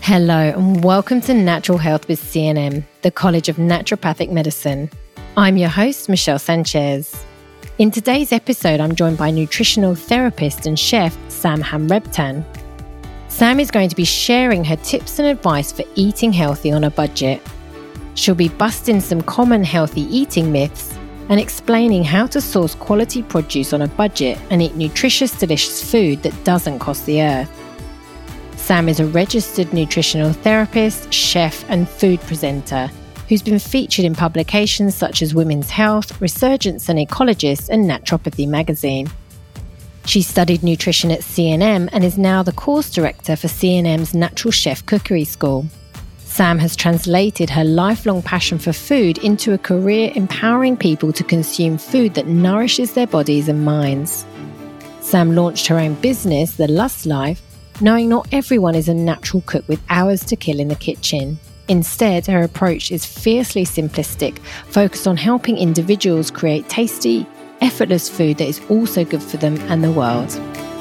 Hello and welcome to Natural Health with CNM, the College of Naturopathic Medicine. I'm your host, Michelle Sanchez. In today's episode, I'm joined by nutritional therapist and chef Sam Hamrebtan. Sam is going to be sharing her tips and advice for eating healthy on a budget. She'll be busting some common healthy eating myths and explaining how to source quality produce on a budget and eat nutritious, delicious food that doesn't cost the earth. Sam is a registered nutritional therapist, chef and food presenter who's been featured in publications such as Women's Health, Resurgence and Ecologist and Naturopathy magazine. She studied nutrition at CNM and is now the course director for CNM's Natural Chef Cookery School. Sam has translated her lifelong passion for food into a career empowering people to consume food that nourishes their bodies and minds. Sam launched her own business, The Lust Life, knowing not everyone is a natural cook with hours to kill in the kitchen. Instead, her approach is fiercely simplistic, focused on helping individuals create tasty, effortless food that is also good for them and the world.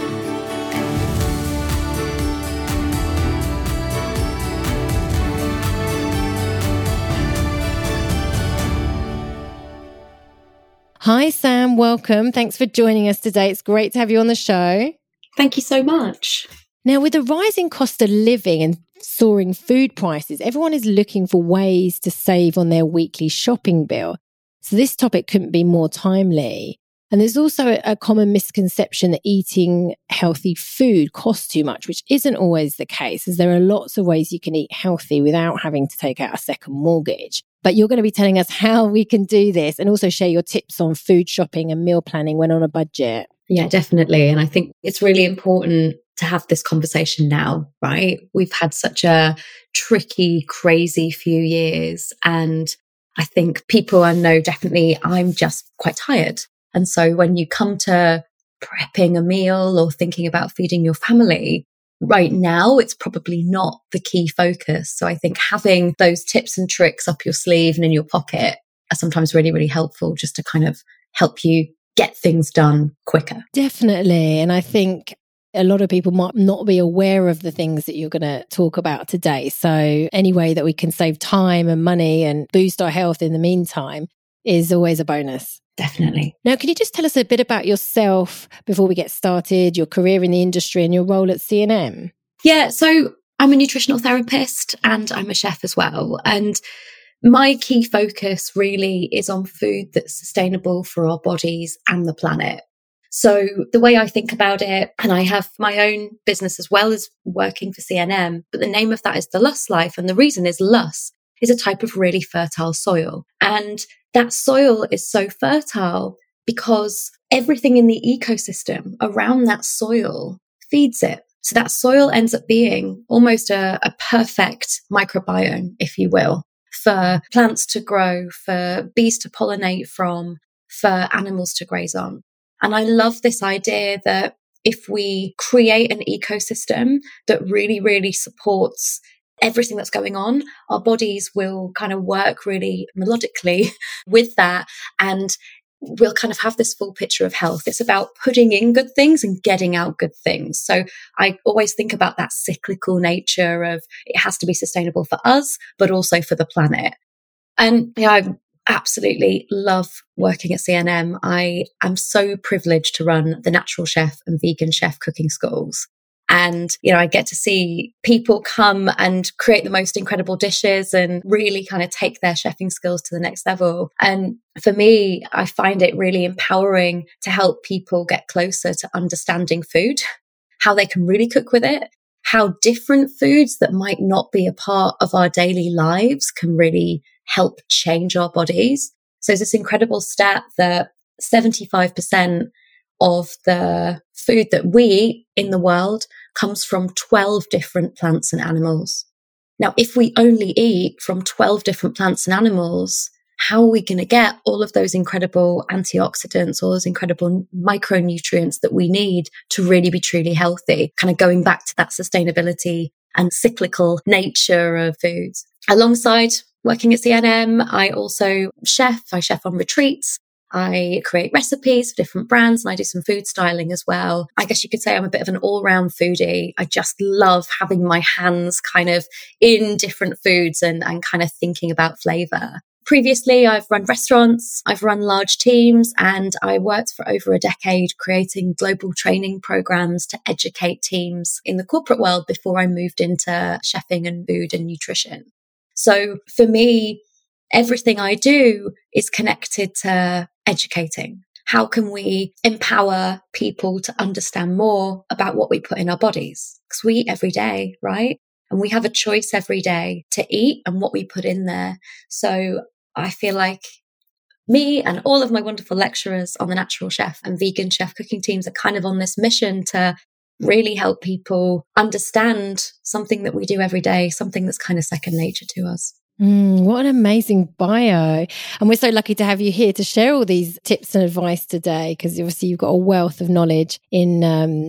Hi Sam, welcome. Thanks for joining us today. It's great to have you on the show. Thank you so much. Now, with the rising cost of living and soaring food prices, everyone is looking for ways to save on their weekly shopping bill. So this topic couldn't be more timely. And there's also a common misconception that eating healthy food costs too much, which isn't always the case, as there are lots of ways you can eat healthy without having to take out a second mortgage. But you're going to be telling us how we can do this and also share your tips on food shopping and meal planning when on a budget. Yeah, definitely. And I think it's really important to have this conversation now, right? We've had such a tricky, crazy few years. And I think people know definitely I'm just quite tired. And so when you come to prepping a meal or thinking about feeding your family, right now, it's probably not the key focus. So I think having those tips and tricks up your sleeve and in your pocket are sometimes really, really helpful just to kind of help you get things done quicker. Definitely. And I think a lot of people might not be aware of the things that you're going to talk about today. So any way that we can save time and money and boost our health in the meantime is always a bonus. Definitely. Now, can you just tell us a bit about yourself before we get started, your career in the industry and your role at CNM? Yeah, so I'm a nutritional therapist and I'm a chef as well. And my key focus really is on food that's sustainable for our bodies and the planet. So the way I think about it, and I have my own business as well as working for CNM, but the name of that is The Lust Life. And the reason is lust is a type of really fertile soil. And that soil is so fertile because everything in the ecosystem around that soil feeds it. So that soil ends up being almost a perfect microbiome, if you will, for plants to grow, for bees to pollinate from, for animals to graze on. And I love this idea that if we create an ecosystem that really, really supports everything that's going on, our bodies will kind of work really melodically with that. And we'll kind of have this full picture of health. It's about putting in good things and getting out good things. So I always think about that cyclical nature of it has to be sustainable for us, but also for the planet. And yeah, I absolutely love working at CNM. I am so privileged to run the Natural Chef and Vegan Chef cooking schools. And, I get to see people come and create the most incredible dishes and really kind of take their chefing skills to the next level. And for me, I find it really empowering to help people get closer to understanding food, how they can really cook with it, how different foods that might not be a part of our daily lives can really help change our bodies. So there's this incredible stat that 75% of the food that we eat in the world comes from 12 different plants and animals. Now, if we only eat from 12 different plants and animals, how are we going to get all of those incredible antioxidants, all those incredible micronutrients that we need to really be truly healthy? Kind of going back to that sustainability and cyclical nature of foods. Alongside working at CNM, I also chef. I chef on retreats. I create recipes for different brands, and I do some food styling as well. I guess you could say I'm a bit of an all-round foodie. I just love having my hands kind of in different foods and kind of thinking about flavor. Previously, I've run restaurants, I've run large teams, and I worked for over a decade creating global training programs to educate teams in the corporate world before I moved into chefing and food and nutrition. So for me, everything I do is connected to educating. How can we empower people to understand more about what we put in our bodies? Because we eat every day, right? And we have a choice every day to eat and what we put in there. So I feel like me and all of my wonderful lecturers on the Natural Chef and Vegan Chef cooking teams are kind of on this mission to really help people understand something that we do every day, something that's kind of second nature to us. What an amazing bio. And we're so lucky to have you here to share all these tips and advice today, because obviously you've got a wealth of knowledge in,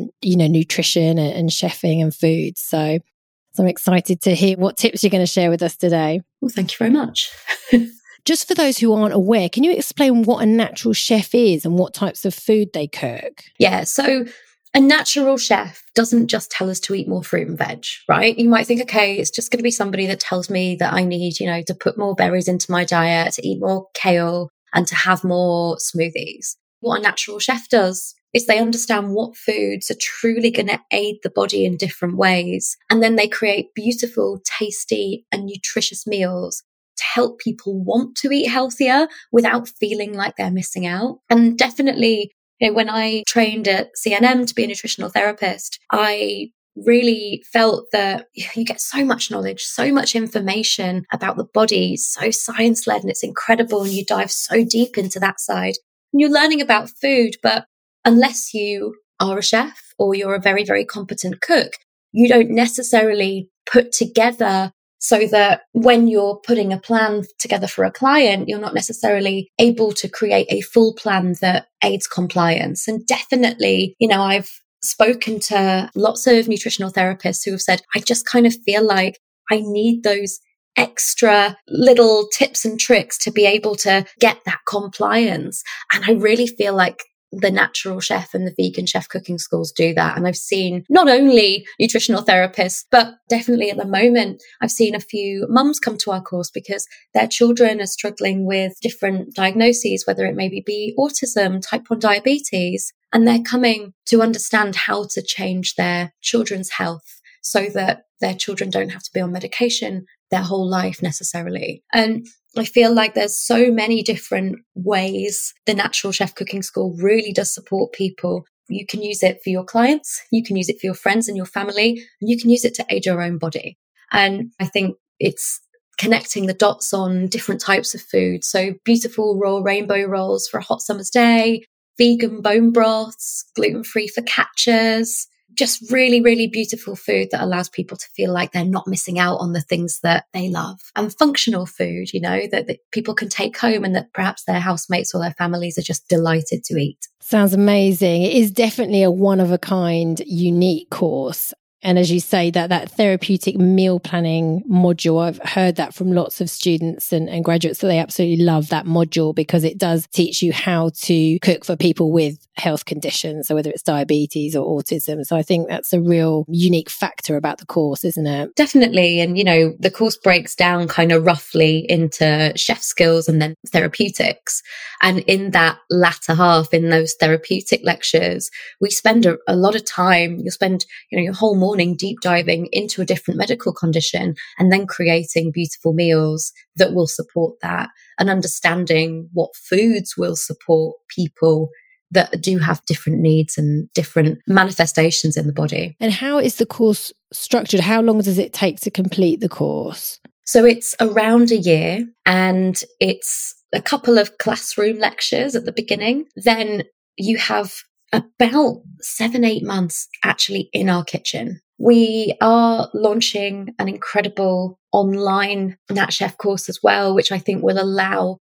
nutrition and chefing and food. So I'm excited to hear what tips you're going to share with us today. Well, thank you very much. Just for those who aren't aware, can you explain what a natural chef is and what types of food they cook? Yeah, so a natural chef doesn't just tell us to eat more fruit and veg, right? You might think, okay, it's just going to be somebody that tells me that I need, to put more berries into my diet, to eat more kale and to have more smoothies. What a natural chef does is they understand what foods are truly going to aid the body in different ways. And then they create beautiful, tasty and nutritious meals to help people want to eat healthier without feeling like they're missing out. And definitely, when I trained at CNM to be a nutritional therapist, I really felt that you get so much knowledge, so much information about the body, so science-led, and it's incredible. And you dive so deep into that side. And you're learning about food, but unless you are a chef or you're a very, very competent cook, you don't necessarily put together so that when you're putting a plan together for a client, you're not necessarily able to create a full plan that aids compliance. And definitely, I've spoken to lots of nutritional therapists who have said, I just kind of feel like I need those extra little tips and tricks to be able to get that compliance. And I really feel like the Natural Chef and the Vegan Chef cooking schools do that. And I've seen not only nutritional therapists, but definitely at the moment, I've seen a few mums come to our course because their children are struggling with different diagnoses, whether it maybe be autism, type 1 diabetes, and they're coming to understand how to change their children's health so that their children don't have to be on medication their whole life necessarily. And I feel like there's so many different ways the Natural Chef Cooking School really does support people. You can use it for your clients, you can use it for your friends and your family, and you can use it to aid your own body. And I think it's connecting the dots on different types of food. So beautiful raw rainbow rolls for a hot summer's day, vegan bone broths, gluten-free focaccias, just really, really beautiful food that allows people to feel like they're not missing out on the things that they love. And functional food, that people can take home and that perhaps their housemates or their families are just delighted to eat. Sounds amazing. It is definitely a one-of-a-kind, unique course. And as you say, that therapeutic meal planning module, I've heard that from lots of students and graduates that they absolutely love that module because it does teach you how to cook for people with health conditions, so whether it's diabetes or autism. So I think that's a real unique factor about the course, isn't it? Definitely. And, the course breaks down kind of roughly into chef skills and then therapeutics. And in that latter half, in those therapeutic lectures, we spend a lot of time. You'll spend, your whole morning deep diving into a different medical condition and then creating beautiful meals that will support that and understanding what foods will support people that do have different needs and different manifestations in the body. And how is the course structured? How long does it take to complete the course? So it's around a year and it's a couple of classroom lectures at the beginning. Then you have about 7-8 months actually in our kitchen. We are launching an incredible online Nat Chef course as well, which I think will allow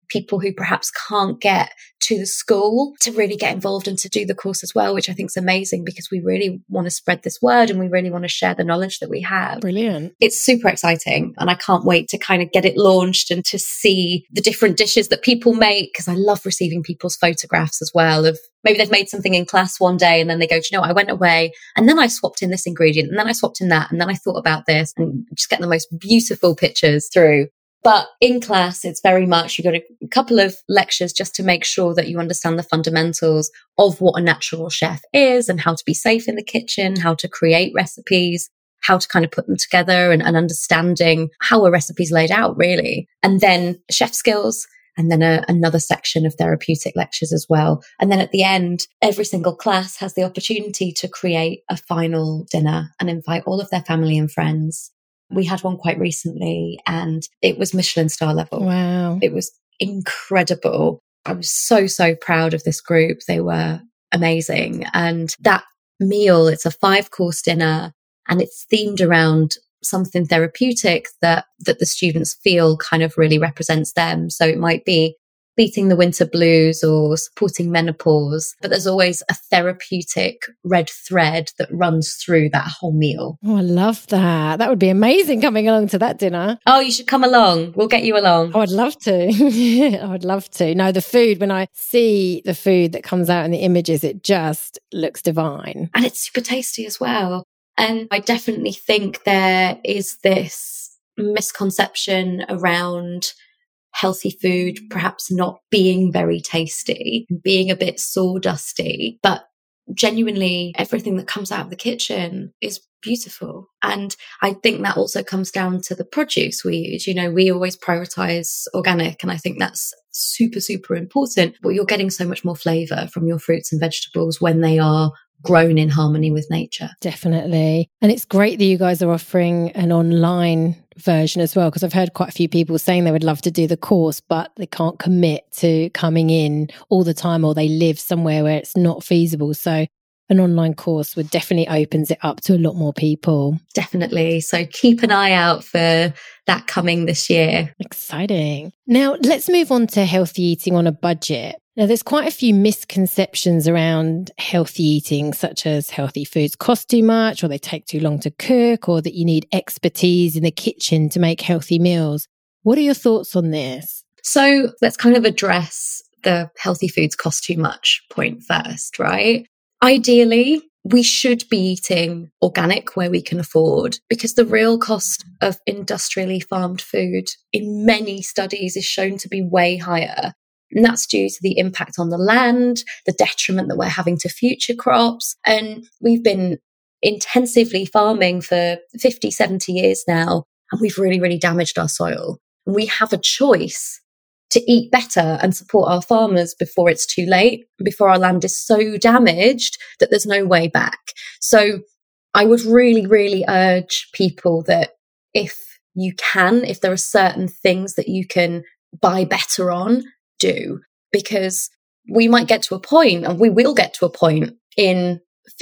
people who perhaps can't get to the school to really get involved and to do the course as well, which I think is amazing because we really want to spread this word and we really want to share the knowledge that we have. Brilliant. It's super exciting and I can't wait to kind of get it launched and to see the different dishes that people make, because I love receiving people's photographs as well of maybe they've made something in class one day and then they go, do you know, I went away and then I swapped in this ingredient and then I swapped in that and then I thought about this, and just get the most beautiful pictures through. But in class, it's very much, you've got a couple of lectures just to make sure that you understand the fundamentals of what a natural chef is and how to be safe in the kitchen, how to create recipes, how to kind of put them together and understanding how a recipe's laid out, really. And then chef skills, and then another section of therapeutic lectures as well. And then at the end, every single class has the opportunity to create a final dinner and invite all of their family and friends. We had one quite recently and it was Michelin star level. Wow. It was incredible. I was so, so proud of this group. They were amazing. And that meal, it's a 5-course dinner and it's themed around something therapeutic that the students feel kind of really represents them. So it might be beating the winter blues or supporting menopause, but there's always a therapeutic red thread that runs through that whole meal. Oh, I love that. That would be amazing coming along to that dinner. Oh, you should come along. We'll get you along. Oh, I'd love to. I would love to. No, the food, when I see the food that comes out in the images, it just looks divine. And it's super tasty as well. And I definitely think there is this misconception around healthy food perhaps not being very tasty, being a bit sawdusty, but genuinely everything that comes out of the kitchen is beautiful. And I think that also comes down to the produce we use. You know, we always prioritize organic, and I think that's super, super important. But you're getting so much more flavor from your fruits and vegetables when they are grown in harmony with nature. Definitely. And it's great that you guys are offering an online version as well, because I've heard quite a few people saying they would love to do the course, but they can't commit to coming in all the time, or they live somewhere where it's not feasible. So an online course would definitely opens it up to a lot more people. Definitely. So keep an eye out for that coming this year. Exciting. Now let's move on to healthy eating on a budget. Now, there's quite a few misconceptions around healthy eating, such as healthy foods cost too much, or they take too long to cook, or that you need expertise in the kitchen to make healthy meals. What are your thoughts on this? So let's kind of address the healthy foods cost too much point first, right? Ideally, we should be eating organic where we can afford, because the real cost of industrially farmed food in many studies is shown to be way higher. And that's due to the impact on the land, the detriment that we're having to future crops. And we've been intensively farming for 50, 70 years now, and we've really, really damaged our soil. And we have a choice to eat better and support our farmers before it's too late, before our land is so damaged that there's no way back. So I would really, really urge people that if you can, if there are certain things that you can buy better on, do, because we might get to a point, and we will get to a point in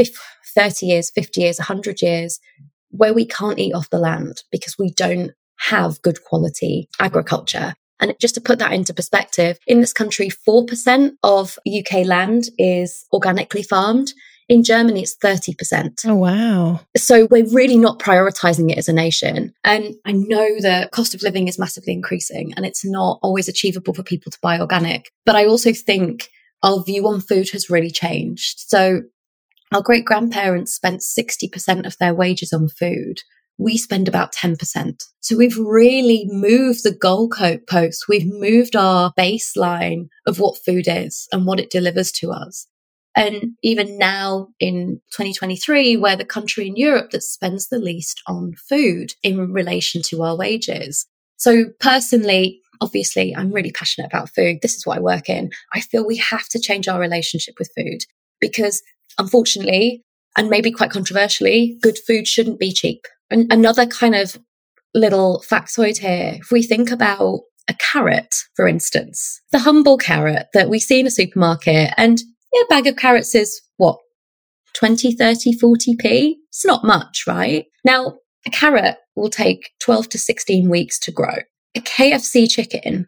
30 years, 50 years, 100 years, where we can't eat off the land because we don't have good quality agriculture. And just to put that into perspective, in this country, 4% of UK land is organically farmed. In Germany, it's 30%. Oh, wow. So we're really not prioritizing it as a nation. And I know the cost of living is massively increasing and it's not always achievable for people to buy organic. But I also think our view on food has really changed. So our great grandparents spent 60% of their wages on food. We spend about 10%. So we've really moved the goalpost. We've moved our baseline of what food is and what it delivers to us. And even now in 2023, we're the country in Europe that spends the least on food in relation to our wages. So personally, obviously, I'm really passionate about food. This is what I work in. I feel we have to change our relationship with food because, unfortunately, and maybe quite controversially, good food shouldn't be cheap. And another kind of little factoid here, if we think about a carrot, for instance, the humble carrot that we see in a supermarket, and a bag of carrots is what, 20, 30, 40p? It's not much, right? Now, a carrot will take 12 to 16 weeks to grow. A KFC chicken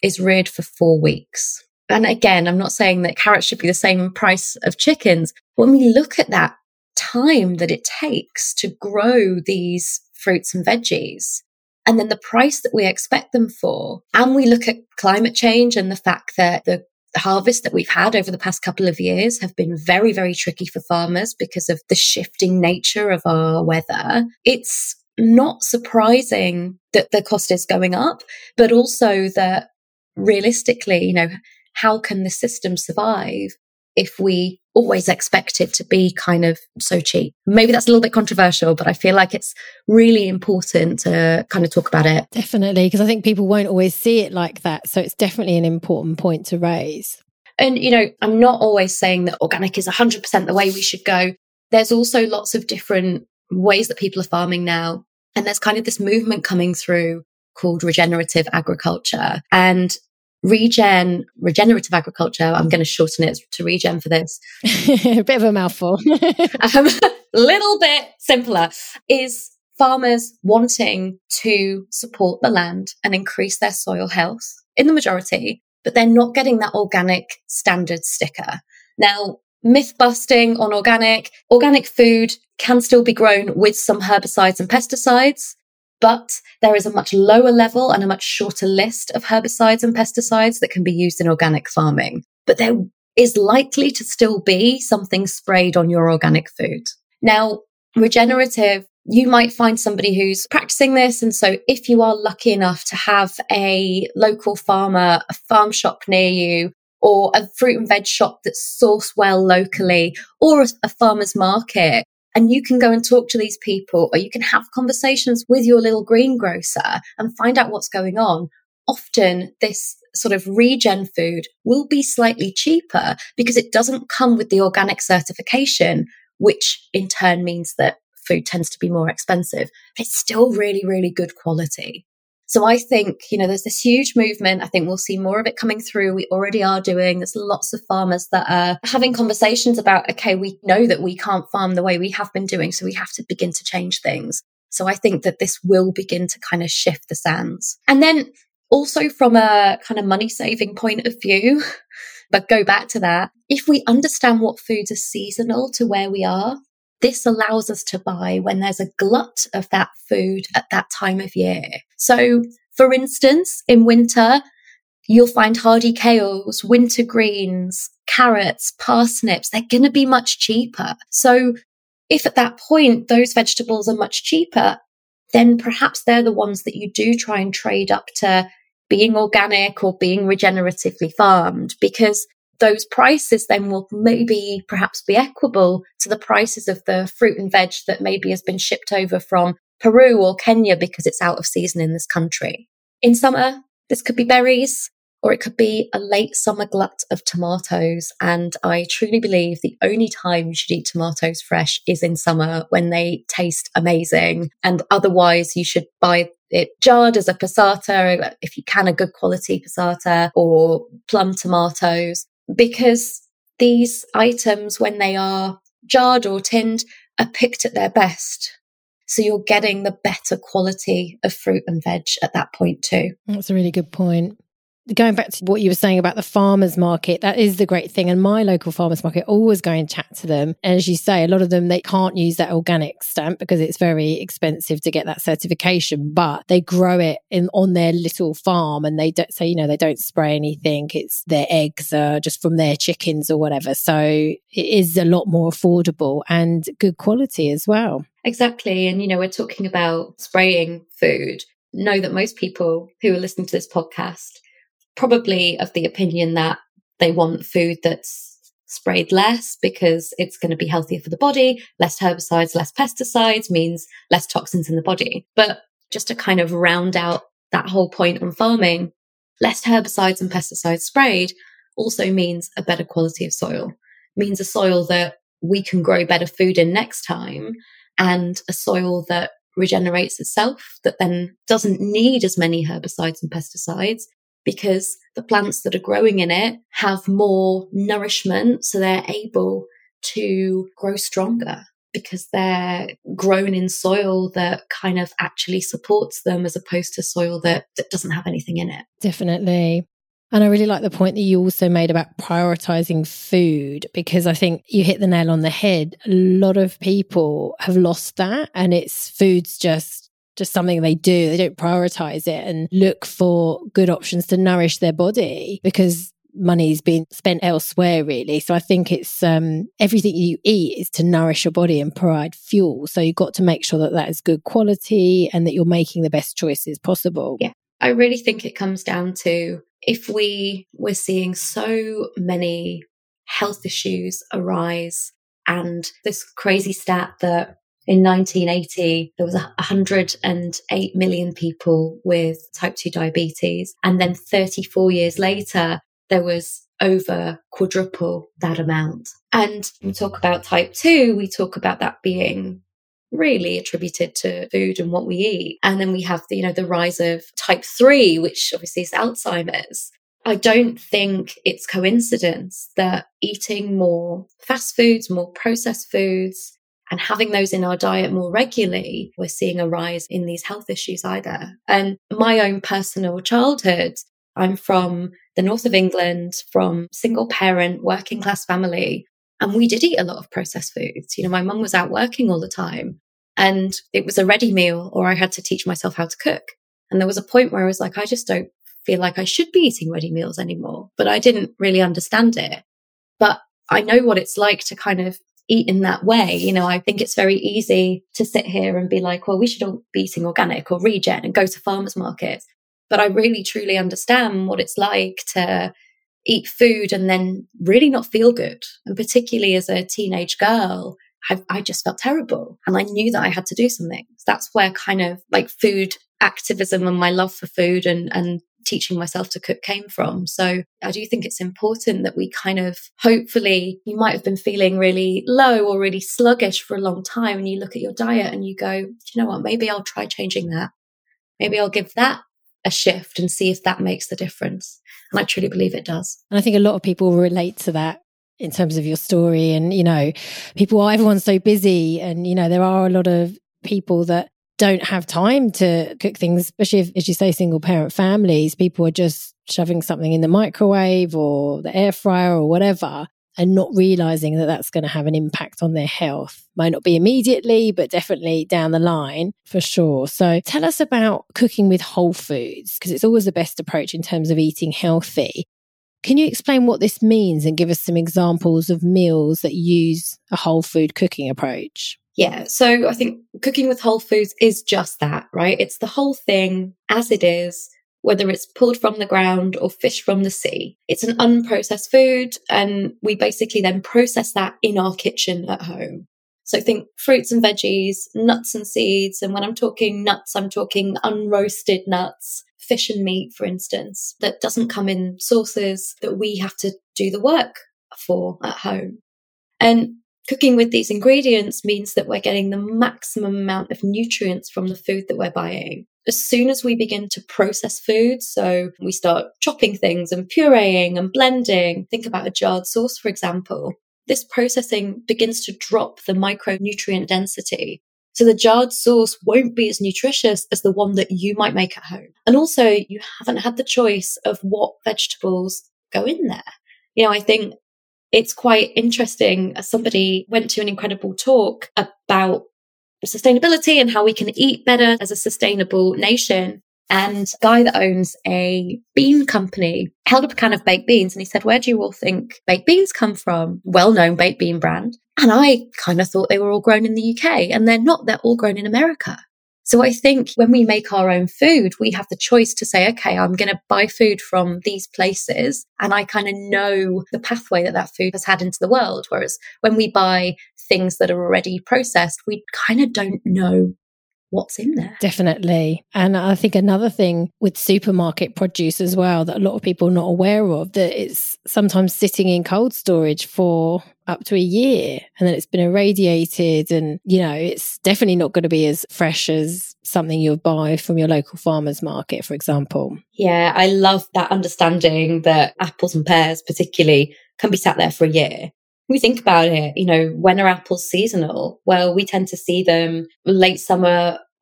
is reared for 4 weeks. And again, I'm not saying that carrots should be the same price of chickens. When we look at that time that it takes to grow these fruits and veggies, and then the price that we expect them for, and we look at climate change and the fact that the harvest that we've had over the past couple of years have been very, very tricky for farmers because of the shifting nature of our weather, it's not surprising that the cost is going up, but also that realistically, how can the system survive if we always expect it to be kind of so cheap? Maybe that's a little bit controversial, but I feel like it's really important to kind of talk about it. Definitely, because I think people won't always see it like that. So it's definitely an important point to raise. And, I'm not always saying that organic is 100% the way we should go. There's also lots of different ways that people are farming now. And there's kind of this movement coming through called regenerative agriculture. And regenerative agriculture, I'm going to shorten it to regen for this. A bit of a mouthful. Little bit simpler, is farmers wanting to support the land and increase their soil health in the majority, but they're not getting that organic standard sticker. Now, myth busting on organic food can still be grown with some herbicides and pesticides, but there is a much lower level and a much shorter list of herbicides and pesticides that can be used in organic farming. But there is likely to still be something sprayed on your organic food. Now, regenerative, you might find somebody who's practicing this. And so if you are lucky enough to have a local farmer, a farm shop near you, or a fruit and veg shop that's sourced well locally, or a farmer's market, and you can go and talk to these people, or you can have conversations with your little greengrocer and find out what's going on. Often this sort of regen food will be slightly cheaper because it doesn't come with the organic certification, which in turn means that food tends to be more expensive, but it's still really, really good quality. So I think, there's this huge movement. I think we'll see more of it coming through. We already are doing. There's lots of farmers that are having conversations about, okay, we know that we can't farm the way we have been doing, so we have to begin to change things. So I think that this will begin to kind of shift the sands. And then also from a kind of money saving point of view, but go back to that, if we understand what foods are seasonal to where we are, this allows us to buy when there's a glut of that food at that time of year. So, for instance, in winter, you'll find hardy kales, winter greens, carrots, parsnips. They're going to be much cheaper. So, if at that point those vegetables are much cheaper, then perhaps they're the ones that you do try and trade up to being organic or being regeneratively farmed, because those prices then will maybe perhaps be equable to the prices of the fruit and veg that maybe has been shipped over from Peru or Kenya because it's out of season in this country. In summer, this could be berries, or it could be a late summer glut of tomatoes. And I truly believe the only time you should eat tomatoes fresh is in summer when they taste amazing. And otherwise, you should buy it jarred as a passata, if you can, a good quality passata, or plum tomatoes, because these items, when they are jarred or tinned, are picked at their best. So you're getting the better quality of fruit and veg at that point too. That's a really good point. Going back to what you were saying about the farmers market, that is the great thing. And my local farmers market, always go and chat to them. And as you say, a lot of them, they can't use that organic stamp because it's very expensive to get that certification, but they grow it on their little farm, and they don't say, they don't spray anything. It's their eggs are just from their chickens or whatever. So it is a lot more affordable and good quality as well. Exactly. And, we're talking about spraying food. Know that most people who are listening to this podcast probably of the opinion that they want food that's sprayed less because it's going to be healthier for the body. Less herbicides, less pesticides means less toxins in the body. But just to kind of round out that whole point on farming, less herbicides and pesticides sprayed also means a better quality of soil, means a soil that we can grow better food in next time, and a soil that regenerates itself, that then doesn't need as many herbicides and pesticides, because the plants that are growing in it have more nourishment, so they're able to grow stronger because they're grown in soil that kind of actually supports them, as opposed to soil that doesn't have anything in it. Definitely. And I really like the point that you also made about prioritizing food, because I think you hit the nail on the head. A lot of people have lost that, and food's just something they do. They don't prioritize it and look for good options to nourish their body because money's being spent elsewhere, really. So I think it's everything you eat is to nourish your body and provide fuel. So you've got to make sure that that is good quality and that you're making the best choices possible. Yeah, I really think it comes down to, if we're seeing so many health issues arise, and this crazy stat that in 1980, there was 108 million people with type 2 diabetes. And then 34 years later, there was over quadruple that amount. And we talk about type 2, we talk about that being really attributed to food and what we eat. And then we have the rise of type 3, which obviously is Alzheimer's. I don't think it's coincidence that eating more fast foods, more processed foods, and having those in our diet more regularly, we're seeing a rise in these health issues either. And my own personal childhood, I'm from the north of England, from single parent, working class family. And we did eat a lot of processed foods. My mum was out working all the time, and it was a ready meal, or I had to teach myself how to cook. And there was a point where I was like, I just don't feel like I should be eating ready meals anymore. But I didn't really understand it. But I know what it's like to kind of eat in that way. I think it's very easy to sit here and be like, well, we should all be eating organic or regen and go to farmers markets. But I really, truly understand what it's like to eat food and then really not feel good. And particularly as a teenage girl, I just felt terrible. And I knew that I had to do something. That's where kind of like food activism and my love for food and teaching myself to cook came from. So I do think it's important that we kind of, hopefully, you might have been feeling really low or really sluggish for a long time, and you look at your diet and you go, you know what, maybe I'll try changing that. Maybe I'll give that a shift and see if that makes the difference. And I truly believe it does. And I think a lot of people relate to that in terms of your story. And, everyone's so busy, and, there are a lot of people that don't have time to cook things, especially if, as you say, single parent families. People are just shoving something in the microwave or the air fryer or whatever, and not realizing that that's going to have an impact on their health. Might not be immediately, but definitely down the line for sure. So tell us about cooking with whole foods, because it's always the best approach in terms of eating healthy. Can you explain what this means and give us some examples of meals that use a whole food cooking approach? Yeah, so I think cooking with whole foods is just that, right? It's the whole thing as it is, whether it's pulled from the ground or fish from the sea. It's an unprocessed food, and we basically then process that in our kitchen at home. So think fruits and veggies, nuts and seeds. And when I'm talking nuts, I'm talking unroasted nuts, fish and meat, for instance, that doesn't come in sauces that we have to do the work for at home. And cooking with these ingredients means that we're getting the maximum amount of nutrients from the food that we're buying. As soon as we begin to process food, so we start chopping things and pureeing and blending, think about a jarred sauce, for example, this processing begins to drop the micronutrient density. So the jarred sauce won't be as nutritious as the one that you might make at home. And also, you haven't had the choice of what vegetables go in there. I think it's quite interesting. Somebody went to an incredible talk about sustainability and how we can eat better as a sustainable nation. And a guy that owns a bean company held up a can of baked beans, and he said, where do you all think baked beans come from? Well-known baked bean brand. And I kind of thought they were all grown in the UK, and they're not. They're all grown in America. So I think when we make our own food, we have the choice to say, okay, I'm going to buy food from these places, and I kind of know the pathway that food has had into the world. Whereas when we buy things that are already processed, we kind of don't know what's in there. Definitely. And I think another thing with supermarket produce as well that a lot of people are not aware of, that it's sometimes sitting in cold storage for up to a year, and then it's been irradiated, and it's definitely not going to be as fresh as something you'll buy from your local farmer's market, for example. Yeah, I love that understanding that apples and pears particularly can be sat there for a year. We think about it, when are apples seasonal? Well, we tend to see them late summer,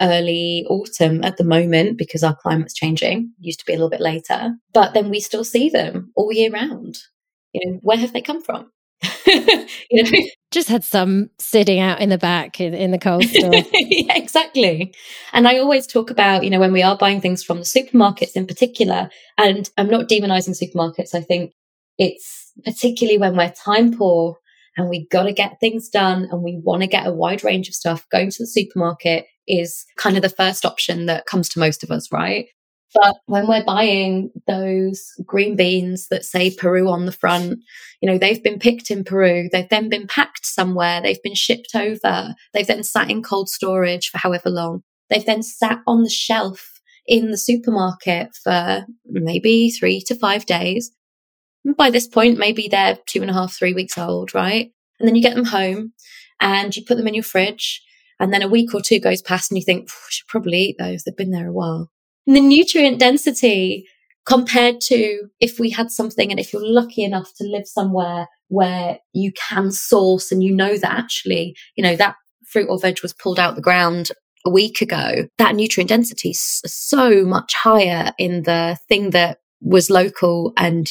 early autumn at the moment because our climate's changing. It used to be a little bit later, but then we still see them all year round. Where have they come from? Just had some sitting out in the back in the cold store. Yeah, exactly. And I always talk about, when we are buying things from the supermarkets in particular, and I'm not demonizing supermarkets. I think it's particularly when we're time poor and we got to get things done and we want to get a wide range of stuff, going to the supermarket is kind of the first option that comes to most of us, right? But when we're buying those green beans that say Peru on the front, they've been picked in Peru. They've then been packed somewhere. They've been shipped over. They've then sat in cold storage for however long. They've then sat on the shelf in the supermarket for maybe 3 to 5 days. And by this point, maybe they're 2.5, 3 weeks old, right? And then you get them home and you put them in your fridge. And then a week or two goes past and you think, I should probably eat those. They've been there a while. And the nutrient density compared to if we had something, and if you're lucky enough to live somewhere where you can source and that actually, that fruit or veg was pulled out the ground a week ago, that nutrient density is so much higher in the thing that was local and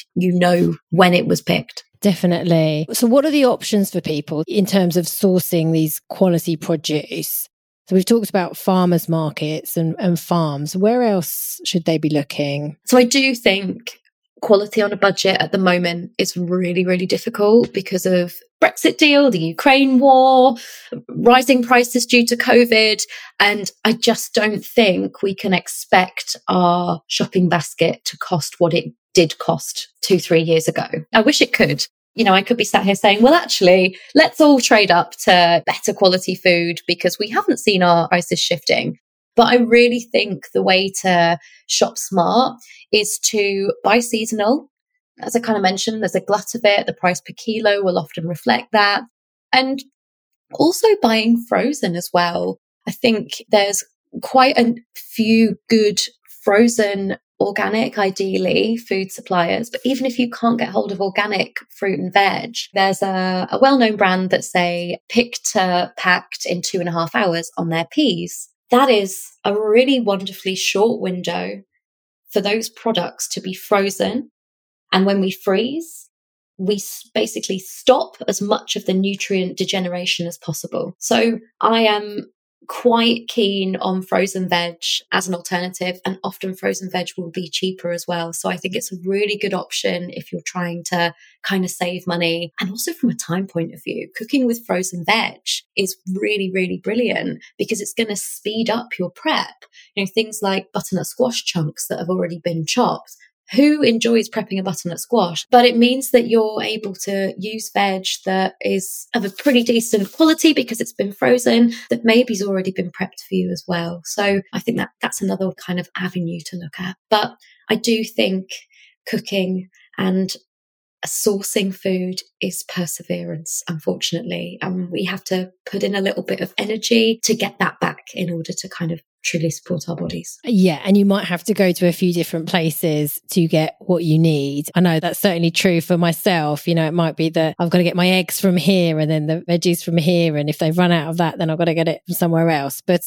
when it was picked. Definitely. So what are the options for people in terms of sourcing these quality produce? So we've talked about farmers markets and farms. Where else should they be looking? So I do think quality on a budget at the moment is really, really difficult because of Brexit deal, the Ukraine war, rising prices due to COVID. And I just don't think we can expect our shopping basket to cost what it did cost 2-3 years ago. I wish it could. I could be sat here saying, well, actually, let's all trade up to better quality food because we haven't seen our prices shifting. But I really think the way to shop smart is to buy seasonal. As I kind of mentioned, there's a glut of it. The price per kilo will often reflect that. And also buying frozen as well. I think there's quite a few good frozen organic, ideally, food suppliers. But even if you can't get hold of organic fruit and veg, there's a well-known brand that say picked, packed in 2.5 hours on their peas. That is a really wonderfully short window for those products to be frozen. And when we freeze, we basically stop as much of the nutrient degeneration as possible. So I am quite keen on frozen veg as an alternative, and often frozen veg will be cheaper as well. So I think it's a really good option if you're trying to kind of save money. And also from a time point of view, cooking with frozen veg is really, really brilliant because it's going to speed up your prep. Things like butternut squash chunks that have already been chopped. Who enjoys prepping a butternut squash? But it means that you're able to use veg that is of a pretty decent quality because it's been frozen, that maybe's already been prepped for you as well. So I think that's another kind of avenue to look at. But I do think cooking and sourcing food is perseverance, unfortunately. And we have to put in a little bit of energy to get that back in order to kind of truly support our bodies. Yeah, and you might have to go to a few different places to get what you need. I know that's certainly true for myself. It might be that I've got to get my eggs from here and then the veggies from here. And if they've run out of that, then I've got to get it from somewhere else. But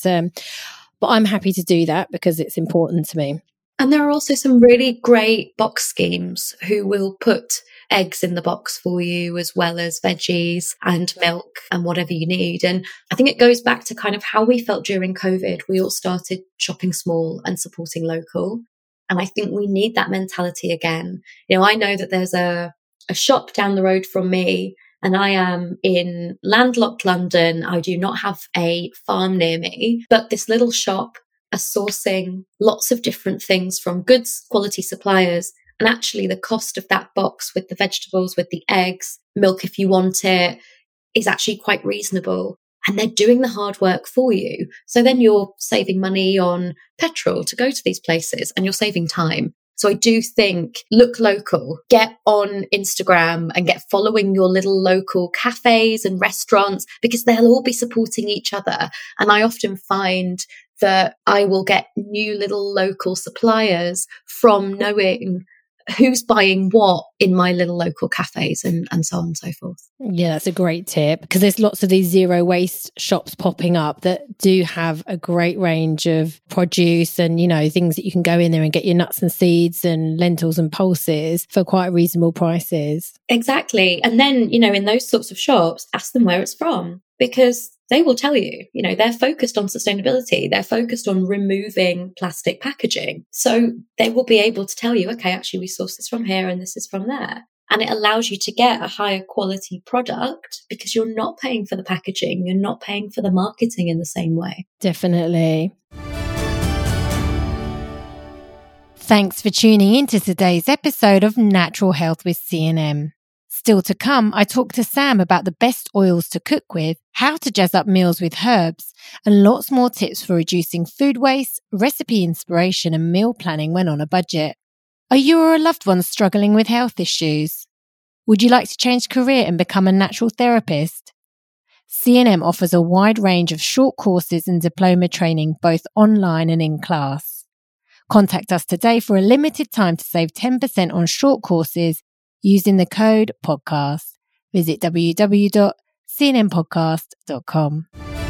I'm happy to do that because it's important to me. And there are also some really great box schemes who will put eggs in the box for you as well as veggies and milk and whatever you need. And I think it goes back to kind of how we felt during COVID. We all started shopping small and supporting local. And I think we need that mentality again. I know that there's a shop down the road from me and I am in landlocked London. I do not have a farm near me, but this little shop are sourcing lots of different things from good quality suppliers. And actually the cost of that box with the vegetables, with the eggs, milk if you want it, is actually quite reasonable. And they're doing the hard work for you. So then you're saving money on petrol to go to these places and you're saving time. So I do think look local, get on Instagram and get following your little local cafes and restaurants because they'll all be supporting each other. And I often find that I will get new little local suppliers from knowing who's buying what in my little local cafes and so on and so forth. Yeah, that's a great tip, because there's lots of these zero waste shops popping up that do have a great range of produce and, you know, things that you can go in there and get your nuts and seeds and lentils and pulses for quite reasonable prices. Exactly. And then, you know, in those sorts of shops, ask them where it's from, because they will tell you, you know, they're focused on sustainability. They're focused on removing plastic packaging. So they will be able to tell you, okay, actually, we source this from here and this is from there. And it allows you to get a higher quality product because you're not paying for the packaging. You're not paying for the marketing in the same way. Definitely. Thanks for tuning in to today's episode of Natural Health with C&M. Still to come, I talk to Sam about the best oils to cook with, how to jazz up meals with herbs, and lots more tips for reducing food waste, recipe inspiration, and meal planning when on a budget. Are you or a loved one struggling with health issues? Would you like to change career and become a natural therapist? C&M offers a wide range of short courses and diploma training, both online and in class. Contact us today for a limited time to save 10% on short courses using the code podcast. Visit www.cnmpodcast.com.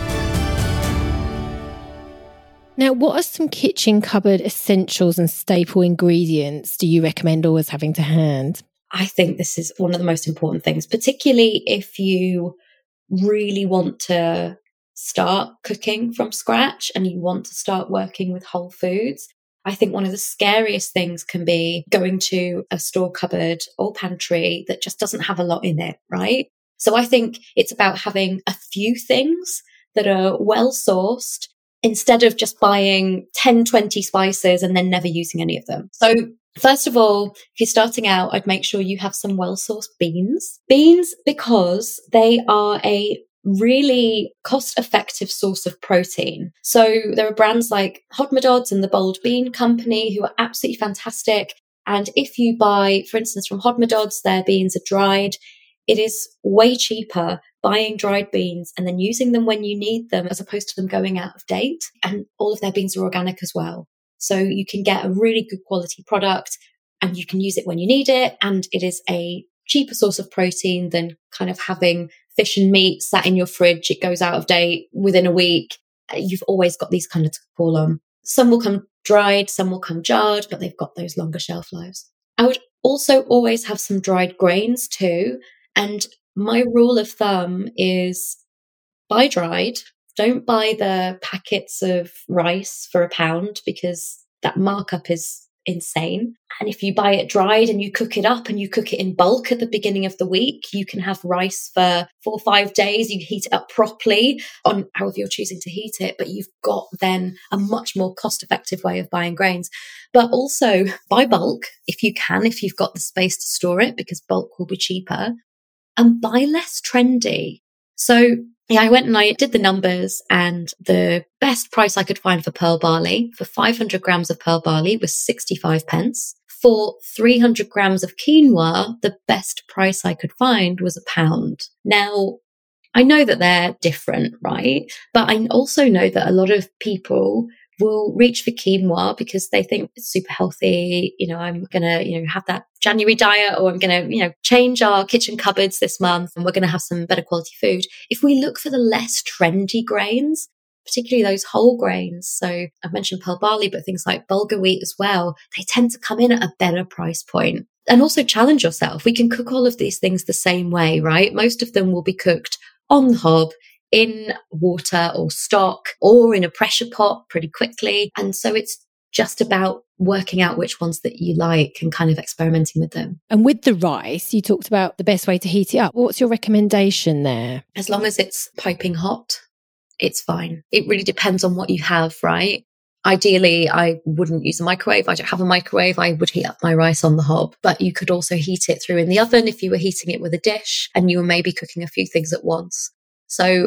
Now, what are some kitchen cupboard essentials and staple ingredients do you recommend always having to hand? I think this is one of the most important things, particularly if you really want to start cooking from scratch and you want to start working with whole foods. I think one of the scariest things can be going to a store cupboard or pantry that just doesn't have a lot in it, right? So I think it's about having a few things that are well sourced instead of just buying 10, 20 spices and then never using any of them. So first of all, if you're starting out, I'd make sure you have some well-sourced beans. Beans, because they are a really cost-effective source of protein. So there are brands like Hodmedods and the Bold Bean Company who are absolutely fantastic. And if you buy, for instance, from Hodmedods, their beans are dried, it is way cheaper buying dried beans and then using them when you need them as opposed to them going out of date. And all of their beans are organic as well. So you can get a really good quality product and you can use it when you need it. And it is a cheaper source of protein than kind of having fish and meat sat in your fridge. It goes out of date within a week. You've always got these kind of to call on. Some will come dried, some will come jarred, but they've got those longer shelf lives. I would also always have some dried grains too. And my rule of thumb is buy dried. Don't buy the packets of rice for £1 because that markup is insane. And if you buy it dried and you cook it up and you cook it in bulk at the beginning of the week, you can have rice for 4 or 5 days. You heat it up properly on however you're choosing to heat it, but you've got then a much more cost-effective way of buying grains. But also buy bulk if you can, if you've got the space to store it, because bulk will be cheaper. And buy less trendy. So yeah, I went and I did the numbers, and the best price I could find for pearl barley, for 500 grams of pearl barley, was 65 pence. For 300 grams of quinoa, the best price I could find was £1. Now, I know that they're different, right? But I also know that a lot of people will reach for quinoa because they think it's super healthy. You know, I'm going to, have that January diet, or I'm going to, change our kitchen cupboards this month and we're going to have some better quality food. If we look for the less trendy grains, particularly those whole grains, so I've mentioned pearl barley, but things like bulgur wheat as well, they tend to come in at a better price point. And also challenge yourself. We can cook all of these things the same way, right? Most of them will be cooked on the hob, in water or stock, or in a pressure pot pretty quickly. And so it's just about working out which ones that you like and kind of experimenting with them. And with the rice, you talked about the best way to heat it up. What's your recommendation there? As long as it's piping hot, it's fine. It really depends on what you have, right? Ideally, I wouldn't use a microwave. I don't have a microwave. I would heat up my rice on the hob, but you could also heat it through in the oven if you were heating it with a dish and you were maybe cooking a few things at once. So as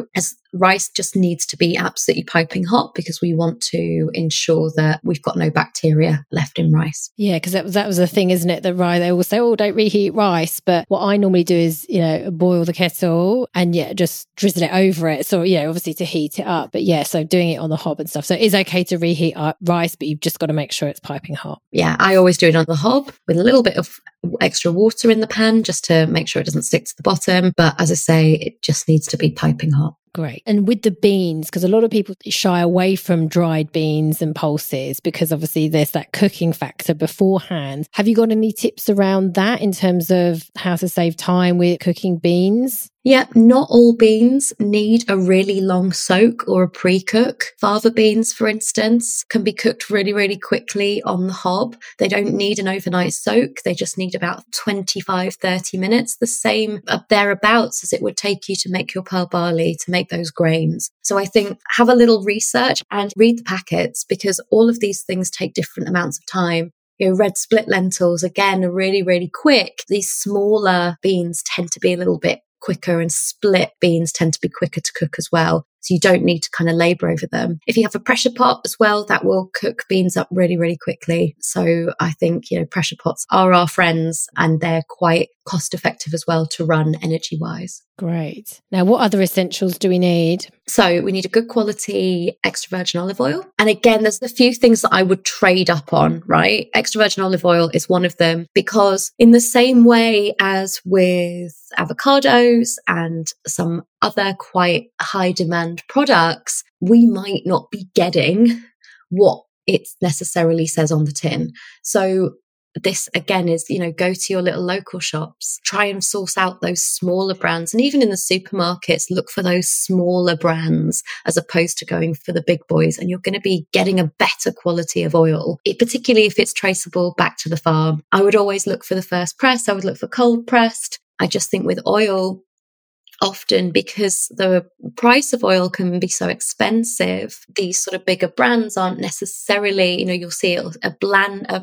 rice just needs to be absolutely piping hot because we want to ensure that we've got no bacteria left in rice. Yeah, because that was the thing, isn't it? That rice, they always say, oh, don't reheat rice. But what I normally do is, boil the kettle and just drizzle it over it. So, obviously to heat it up. But so doing it on the hob and stuff. So it is okay to reheat rice, but you've just got to make sure it's piping hot. Yeah, I always do it on the hob with a little bit of extra water in the pan just to make sure it doesn't stick to the bottom. But as I say, it just needs to be piping hot. Great. And with the beans, because a lot of people shy away from dried beans and pulses because obviously there's that cooking factor beforehand. Have you got any tips around that in terms of how to save time with cooking beans? Yeah, not all beans need a really long soak or a pre-cook. Fava beans, for instance, can be cooked really, really quickly on the hob. They don't need an overnight soak. They just need about 25, 30 minutes, the same thereabouts as it would take you to make your pearl barley, to make those grains. So I think have a little research and read the packets because all of these things take different amounts of time. Red split lentils, again, are really, really quick. These smaller beans tend to be a little bit quicker and split beans tend to be quicker to cook as well. So you don't need to kind of labour over them. If you have a pressure pot as well, that will cook beans up really, really quickly. So I think, pressure pots are our friends and they're quite cost effective as well to run energy wise. Great. Now, what other essentials do we need? So we need a good quality extra virgin olive oil. And again, there's a few things that I would trade up on, right? Extra virgin olive oil is one of them because in the same way as with avocados and some other quite high demand products, we might not be getting what it necessarily says on the tin. So this again is, go to your little local shops, try and source out those smaller brands. And even in the supermarkets, look for those smaller brands as opposed to going for the big boys. And you're going to be getting a better quality of oil, particularly if it's traceable back to the farm. I would always look for the first press. I would look for cold pressed. I just think with oil, often because the price of oil can be so expensive, these sort of bigger brands aren't necessarily, you'll see it a blend of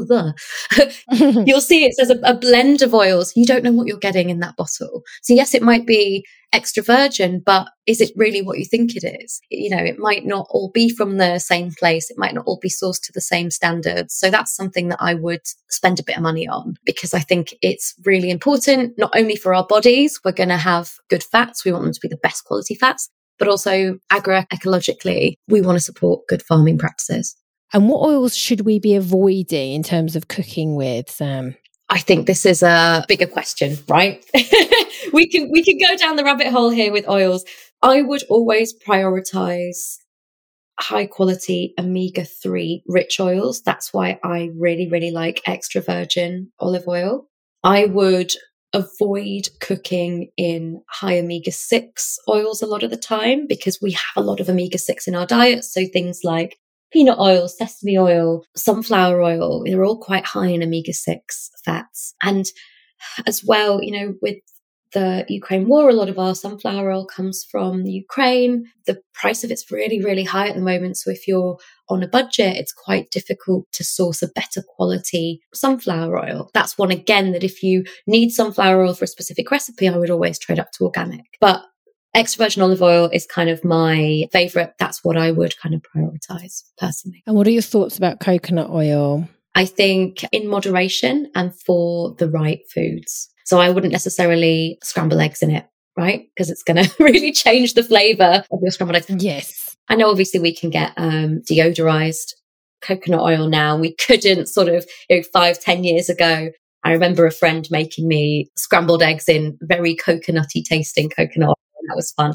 you'll see it says a blend of oils. You don't know what you're getting in that bottle. So yes, it might be extra virgin, but is it really what you think it is? It might not all be from the same place. It might not all be sourced to the same standards. So that's something that I would spend a bit of money on because I think it's really important, not only for our bodies, we're going to have good fats. We want them to be the best quality fats, but also agroecologically, we want to support good farming practices. And what oils should we be avoiding in terms of cooking with, Sam? I think this is a bigger question, right? We can go down the rabbit hole here with oils. I would always prioritize high quality omega-3 rich oils. That's why I really, really like extra virgin olive oil. I would avoid cooking in high omega-6 oils a lot of the time because we have a lot of omega-6 in our diet. So things like peanut oil, sesame oil, sunflower oil, they're all quite high in omega-6 fats. And as well, with the Ukraine war, a lot of our sunflower oil comes from Ukraine. The price of it's really, really high at the moment. So if you're on a budget, it's quite difficult to source a better quality sunflower oil. That's one, again, that if you need sunflower oil for a specific recipe, I would always trade up to organic. But extra virgin olive oil is kind of my favorite. That's what I would kind of prioritize personally. And what are your thoughts about coconut oil? I think in moderation and for the right foods. So I wouldn't necessarily scramble eggs in it, right? Because it's going to really change the flavour of your scrambled eggs. Yes. I know obviously we can get deodorized coconut oil now. We couldn't sort of 5-10 years ago. I remember a friend making me scrambled eggs in very coconutty tasting coconut oil. That was fun.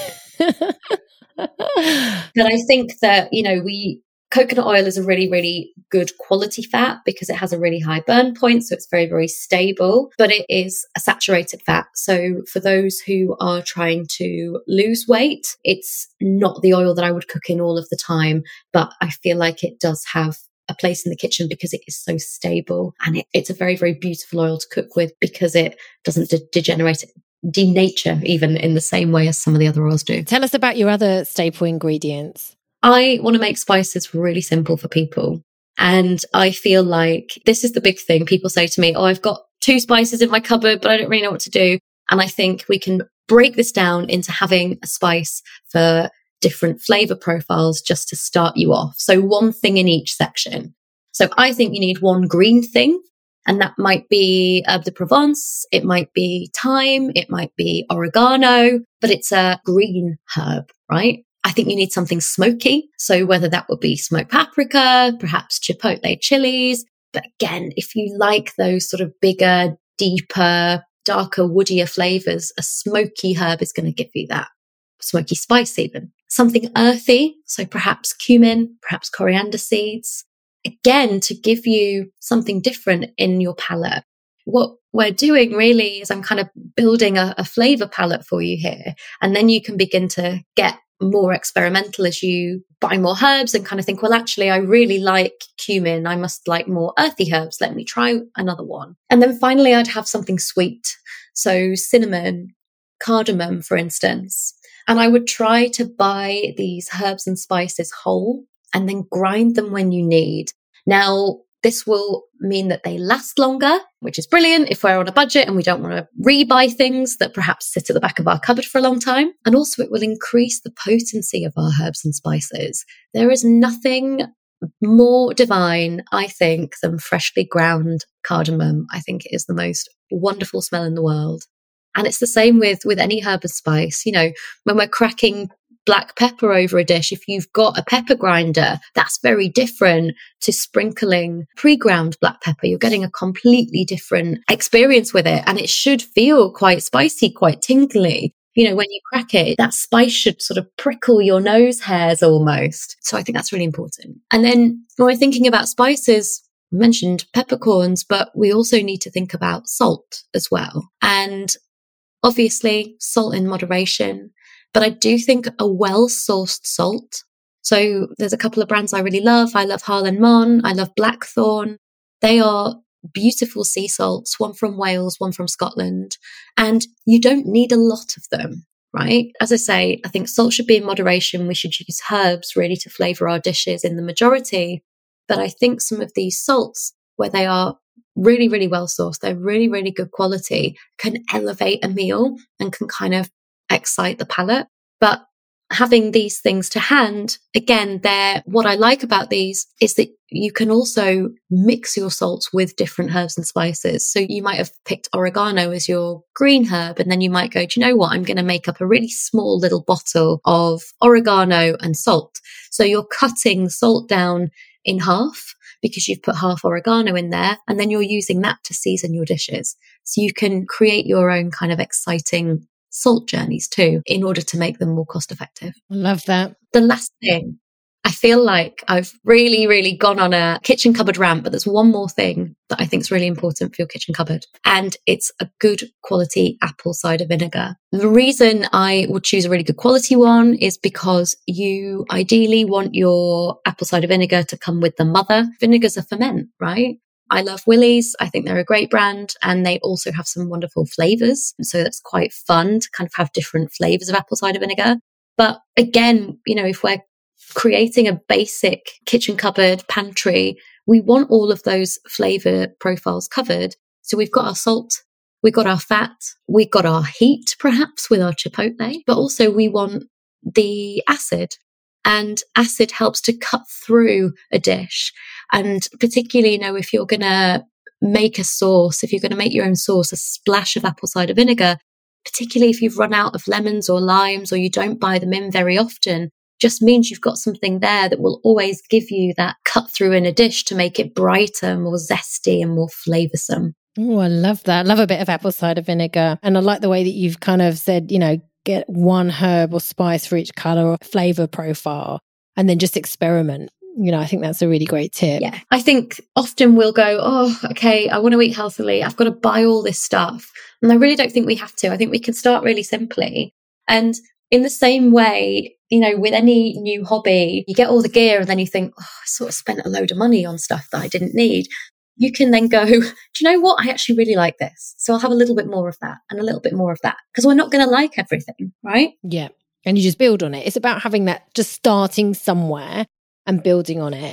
But I think that, coconut oil is a really, really good quality fat because it has a really high burn point. So it's very, very stable, but it is a saturated fat. So for those who are trying to lose weight, it's not the oil that I would cook in all of the time, but I feel like it does have a place in the kitchen because it is so stable. And it's a very, very beautiful oil to cook with because it doesn't denature even in the same way as some of the other oils do. Tell us about your other staple ingredients. I want to make spices really simple for people. And I feel like this is the big thing. People say to me, I've got 2 spices in my cupboard, but I don't really know what to do. And I think we can break this down into having a spice for different flavor profiles just to start you off. So one thing in each section. So I think you need one green thing, and that might be herbe de Provence, it might be thyme, it might be oregano, but it's a green herb, right? I think you need something smoky. So whether that would be smoked paprika, perhaps chipotle chilies. But again, if you like those sort of bigger, deeper, darker, woodier flavors, a smoky herb is going to give you that. Smoky spice even. Something earthy. So perhaps cumin, perhaps coriander seeds. Again, to give you something different in your palate. What we're doing really is I'm kind of building a flavor palette for you here. And then you can begin to get more experimental as you buy more herbs and kind of think, well, actually, I really like cumin. I must like more earthy herbs. Let me try another one. And then finally, I'd have something sweet. So cinnamon, cardamom, for instance. And I would try to buy these herbs and spices whole and then grind them when you need. Now, this will mean that they last longer, which is brilliant if we're on a budget and we don't want to rebuy things that perhaps sit at the back of our cupboard for a long time. And also it will increase the potency of our herbs and spices. There is nothing more divine, I think, than freshly ground cardamom. I think it is the most wonderful smell in the world. And it's the same with any herb and spice. You know, when we're cracking black pepper over a dish, if you've got a pepper grinder, that's very different to sprinkling pre-ground black pepper. You're getting a completely different experience with it. And it should feel quite spicy, quite tingly. You know, when you crack it, that spice should sort of prickle your nose hairs almost. So I think that's really important. And then when we're thinking about spices, I mentioned peppercorns, but we also need to think about salt as well. And obviously salt in moderation. But I do think a well-sourced salt. So there's a couple of brands I really love. I love Harlan Mon. I love Blackthorn. They are beautiful sea salts, one from Wales, one from Scotland. And you don't need a lot of them, right? As I say, I think salt should be in moderation. We should use herbs really to flavor our dishes in the majority. But I think some of these salts, where they are really, really well-sourced, they're really, really good quality, can elevate a meal and can kind of excite the palate. But having these things to hand, again, what I like about these is that you can also mix your salts with different herbs and spices. So you might have picked oregano as your green herb, and then you might go, do you know what? I'm going to make up a really small little bottle of oregano and salt. So you're cutting salt down in half because you've put half oregano in there, and then you're using that to season your dishes. So you can create your own kind of exciting salt journeys too, in order to make them more cost effective. I love that. The last thing, I feel like I've really, really gone on a kitchen cupboard rant, but there's one more thing that I think is really important for your kitchen cupboard, and it's a good quality apple cider vinegar. The reason I would choose a really good quality one is because you ideally want your apple cider vinegar to come with the mother. Vinegar's a ferment, right? I love Willys. I think they're a great brand, and they also have some wonderful flavors. So that's quite fun to kind of have different flavors of apple cider vinegar. But again, you know, if we're creating a basic kitchen cupboard pantry, we want all of those flavor profiles covered. So we've got our salt, we've got our fat, we've got our heat perhaps with our chipotle, but also we want the acid. And acid helps to cut through a dish. And particularly, you know, if you're going to make a sauce, if you're going to make your own sauce, a splash of apple cider vinegar, particularly if you've run out of lemons or limes or you don't buy them in very often, just means you've got something there that will always give you that cut through in a dish to make it brighter, more zesty and more flavoursome. Oh, I love that. I love a bit of apple cider vinegar. And I like the way that you've kind of said, you know, get one herb or spice for each colour or flavour profile and then just experiment. You know, I think that's a really great tip. Yeah. I think often we'll go, oh, okay, I want to eat healthily. I've got to buy all this stuff. And I really don't think we have to. I think we can start really simply. And in the same way, you know, with any new hobby, you get all the gear and then you think, oh, I sort of spent a load of money on stuff that I didn't need. You can then go, do you know what? I actually really like this. So I'll have a little bit more of that and a little bit more of that, because we're not going to like everything, right? Yeah. And you just build on it. It's about having that, just starting somewhere and building on it.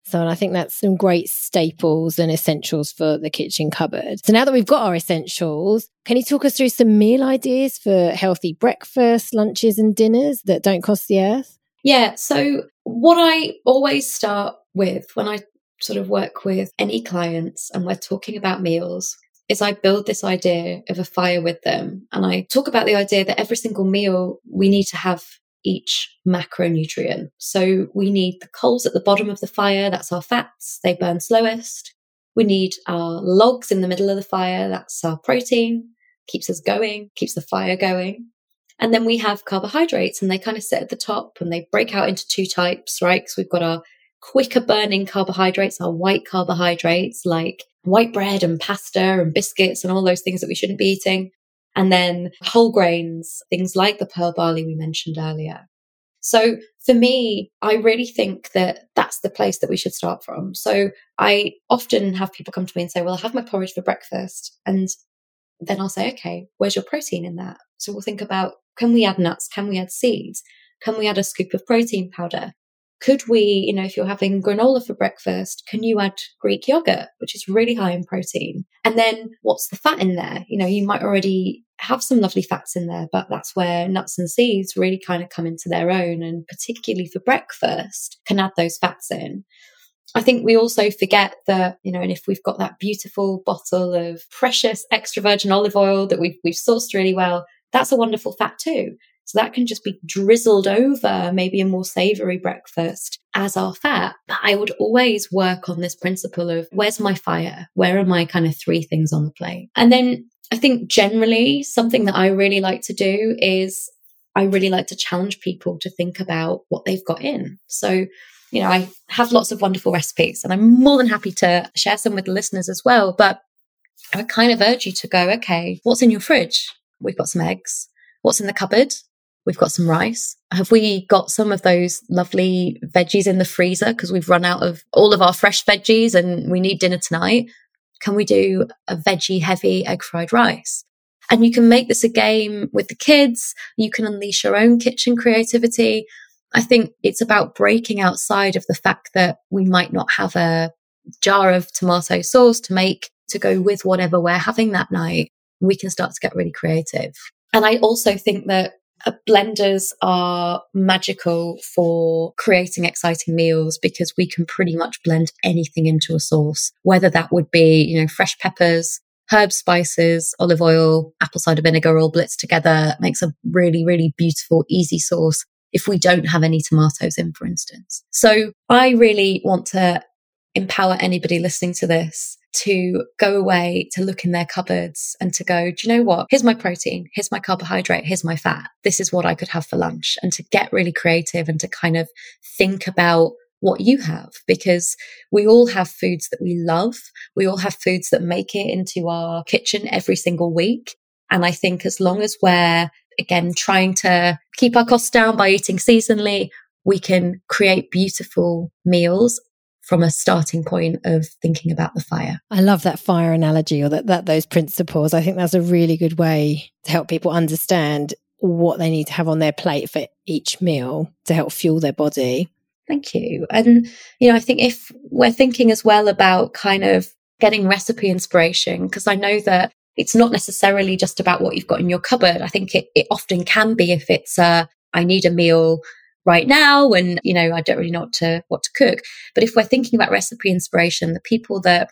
So I think that's some great staples and essentials for the kitchen cupboard. So now that we've got our essentials, can you talk us through some meal ideas for healthy breakfasts, lunches and dinners that don't cost the earth? Yeah. So what I always start with when I sort of work with any clients and we're talking about meals is I build this idea of a fire with them. And I talk about the idea that every single meal we need to have each macronutrient. So we need the coals at the bottom of the fire. That's our fats. They burn slowest. We need our logs in the middle of the fire. That's our protein. Keeps us going, keeps the fire going. And then we have carbohydrates and they kind of sit at the top and they break out into two types, right? Because we've got our quicker burning carbohydrates, our white carbohydrates like white bread and pasta and biscuits and all those things that we shouldn't be eating. And then whole grains, things like the pearl barley we mentioned earlier. So for me, I really think that that's the place that we should start from. So I often have people come to me and say, well, I have my porridge for breakfast. And then I'll say, okay, where's your protein in that? So we'll think about, can we add nuts? Can we add seeds? Can we add a scoop of protein powder? Could we, if you're having granola for breakfast, can you add Greek yogurt, which is really high in protein? And then what's the fat in there? You might already have some lovely fats in there, but that's where nuts and seeds really kind of come into their own. And particularly for breakfast, can add those fats in. I think we also forget that, and if we've got that beautiful bottle of precious extra virgin olive oil that we've sourced really well, that's a wonderful fat too. So that can just be drizzled over maybe a more savory breakfast as our fat. But I would always work on this principle of where's my fire? Where are my kind of three things on the plate? And then I think generally something that I really like to do is I really like to challenge people to think about what they've got in. So, I have lots of wonderful recipes and I'm more than happy to share some with the listeners as well. But I kind of urge you to go, okay, what's in your fridge? We've got some eggs. What's in the cupboard? We've got some rice. Have we got some of those lovely veggies in the freezer because we've run out of all of our fresh veggies and we need dinner tonight? Can we do a veggie heavy egg fried rice? And you can make this a game with the kids. You can unleash your own kitchen creativity. I think it's about breaking outside of the fact that we might not have a jar of tomato sauce to go with whatever we're having that night. We can start to get really creative. And I also think that blenders are magical for creating exciting meals because we can pretty much blend anything into a sauce, whether that would be, fresh peppers, herbs, spices, olive oil, apple cider vinegar all blitzed together. It makes a really, really beautiful, easy sauce if we don't have any tomatoes in, for instance. So I really want to empower anybody listening to this to go away, to look in their cupboards and to go, do you know what? Here's my protein. Here's my carbohydrate. Here's my fat. This is what I could have for lunch. And to get really creative and to kind of think about what you have, because we all have foods that we love. We all have foods that make it into our kitchen every single week. And I think as long as we're, again, trying to keep our costs down by eating seasonally, we can create beautiful meals from a starting point of thinking about the fire. I love that fire analogy or that those principles. I think that's a really good way to help people understand what they need to have on their plate for each meal to help fuel their body. Thank you. And, I think if we're thinking as well about kind of getting recipe inspiration, because I know that it's not necessarily just about what you've got in your cupboard. I think it often can be if it's I need a meal right now and, I don't really know what to cook. But if we're thinking about recipe inspiration, the people that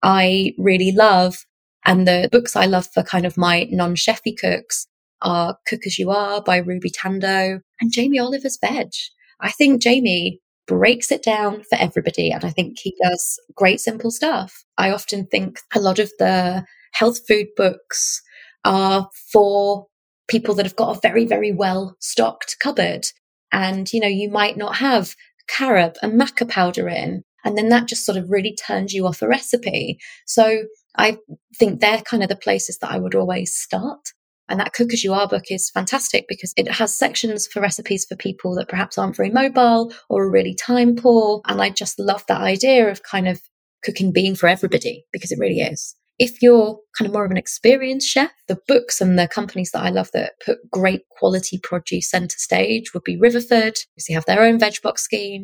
I really love and the books I love for kind of my non-chefy cooks are Cook As You Are by Ruby Tandoh and Jamie Oliver's Veg. I think Jamie breaks it down for everybody and I think he does great simple stuff. I often think a lot of the health food books are for people that have got a very, very well stocked cupboard. And, you might not have carob and maca powder in, and then that just sort of really turns you off a recipe. So I think they're kind of the places that I would always start. And that Cook As You Are book is fantastic because it has sections for recipes for people that perhaps aren't very mobile or are really time poor. And I just love that idea of kind of cooking being for everybody because it really is. If you're kind of more of an experienced chef, the books and the companies that I love that put great quality produce center stage would be Riverford. They have their own veg box scheme.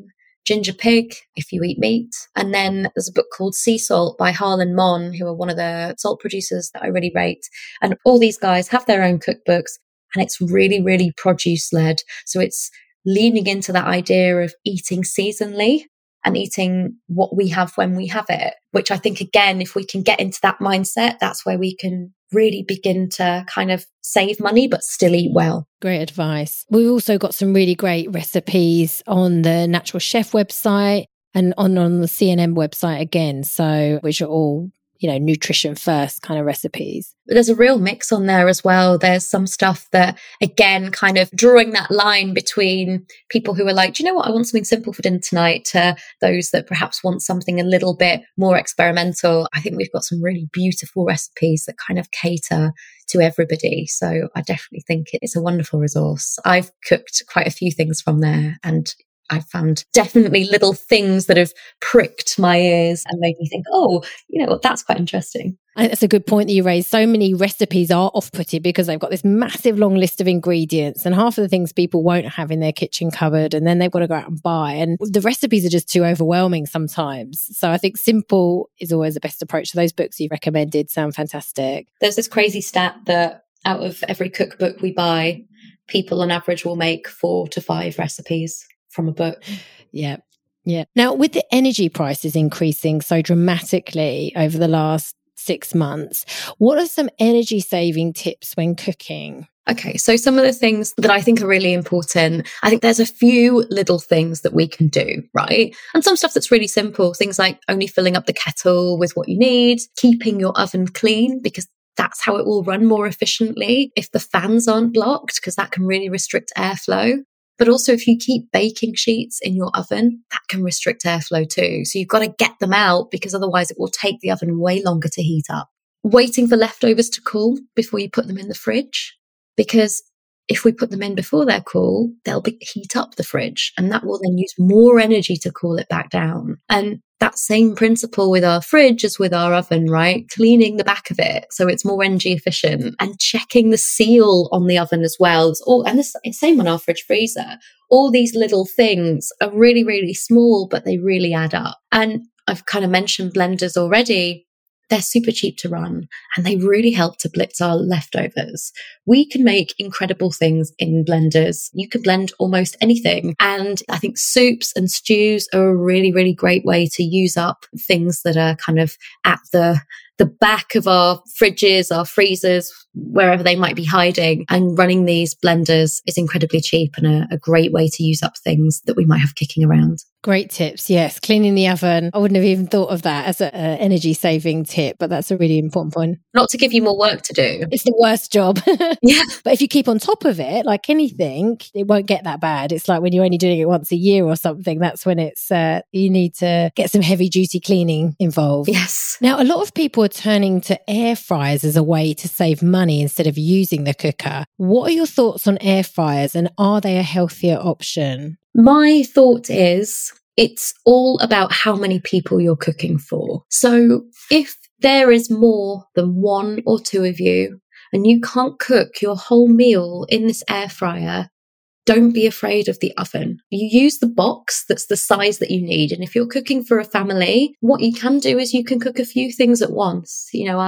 Ginger Pig, if you eat meat. And then there's a book called Sea Salt by Harlan Mon, who are one of the salt producers that I really rate. And all these guys have their own cookbooks, and it's really, really produce led. So it's leaning into that idea of eating seasonally and eating what we have when we have it, which I think, again, if we can get into that mindset, that's where we can really begin to kind of save money, but still eat well. Great advice. We've also got some really great recipes on the Natural Chef website and on the CNM website again. So, which are all, nutrition first kind of recipes. But there's a real mix on there as well. There's some stuff that, again, kind of drawing that line between people who are like, do you know what, I want something simple for dinner tonight, to those that perhaps want something a little bit more experimental. I think we've got some really beautiful recipes that kind of cater to everybody. So I definitely think it's a wonderful resource. I've cooked quite a few things from there, and I found definitely little things that have pricked my ears and made me think, oh, that's quite interesting. And that's a good point that you raised. So many recipes are off-putting because they've got this massive long list of ingredients, and half of the things people won't have in their kitchen cupboard, and then they've got to go out and buy. And the recipes are just too overwhelming sometimes. So I think simple is always the best approach. So those books you've recommended sound fantastic. There's this crazy stat that out of every cookbook we buy, people on average will make 4 to 5 recipes from a book. Yeah. Now, with the energy prices increasing so dramatically over the last 6 months, what are some energy saving tips when cooking? Okay, so some of the things that I think are really important, I think there's a few little things that we can do, right? And some stuff that's really simple, things like only filling up the kettle with what you need, keeping your oven clean, because that's how it will run more efficiently if the fans aren't blocked, because that can really restrict airflow. But also, if you keep baking sheets in your oven, that can restrict airflow too. So you've got to get them out, because otherwise it will take the oven way longer to heat up. Waiting for leftovers to cool before you put them in the fridge, because if we put them in before they're cool, they'll heat up the fridge, and that will then use more energy to cool it back down. And that same principle with our fridge as with our oven, right? Cleaning the back of it so it's more energy efficient, and checking the seal on the oven as well. And the same on our fridge freezer. All these little things are really, really small, but they really add up. And I've kind of mentioned blenders already. They're super cheap to run, and they really help to blitz our leftovers. We can make incredible things in blenders. You can blend almost anything. And I think soups and stews are a really, really great way to use up things that are kind of at the back of our fridges, our freezers, wherever they might be hiding. And running these blenders is incredibly cheap and a great way to use up things that we might have kicking around. Great tips. Yes. Cleaning the oven. I wouldn't have even thought of that as an energy saving tip, but that's a really important point. Not to give you more work to do. It's the worst job. Yeah. But if you keep on top of it, like anything, it won't get that bad. It's like when you're only doing it once a year or something, that's when it's, you need to get some heavy duty cleaning involved. Yes. Now, a lot of people are turning to air fryers as a way to save money instead of using the cooker. What are your thoughts on air fryers, and are they a healthier option? My thought is it's all about how many people you're cooking for. So if there is more than 1 or 2 of you and you can't cook your whole meal in this air fryer, don't be afraid of the oven. You use the box that's the size that you need. And if you're cooking for a family, what you can do is you can cook a few things at once.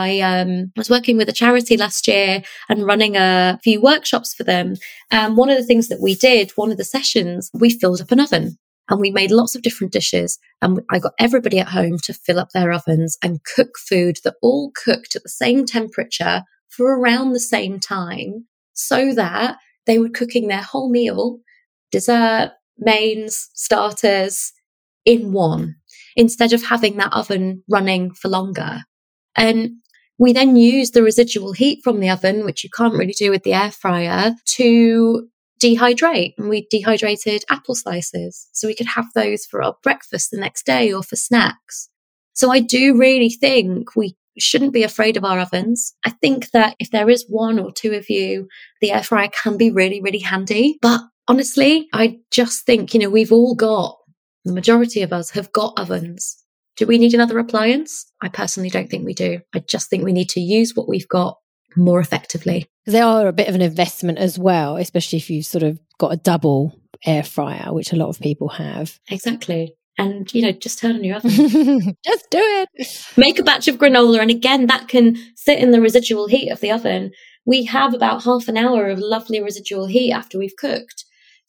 I was working with a charity last year and running a few workshops for them. And one of the things that we did, one of the sessions, we filled up an oven. And we made lots of different dishes, and I got everybody at home to fill up their ovens and cook food that all cooked at the same temperature for around the same time, so that they were cooking their whole meal, dessert, mains, starters, in one, instead of having that oven running for longer. And we then used the residual heat from the oven, which you can't really do with the air fryer, to dehydrate. And we dehydrated apple slices so we could have those for our breakfast the next day or for snacks. So I do really think we shouldn't be afraid of our ovens. I think that if there is 1 or 2 of you, the air fryer can be really, really handy. But honestly, I just think, we've all got, the majority of us have got ovens. Do we need another appliance? I personally don't think we do. I just think we need to use what we've got more effectively. They are a bit of an investment as well, especially if you've sort of got a double air fryer, which a lot of people have. Exactly. And, just turn on your oven. Just do it. Make a batch of granola. And again, that can sit in the residual heat of the oven. We have about half an hour of lovely residual heat after we've cooked.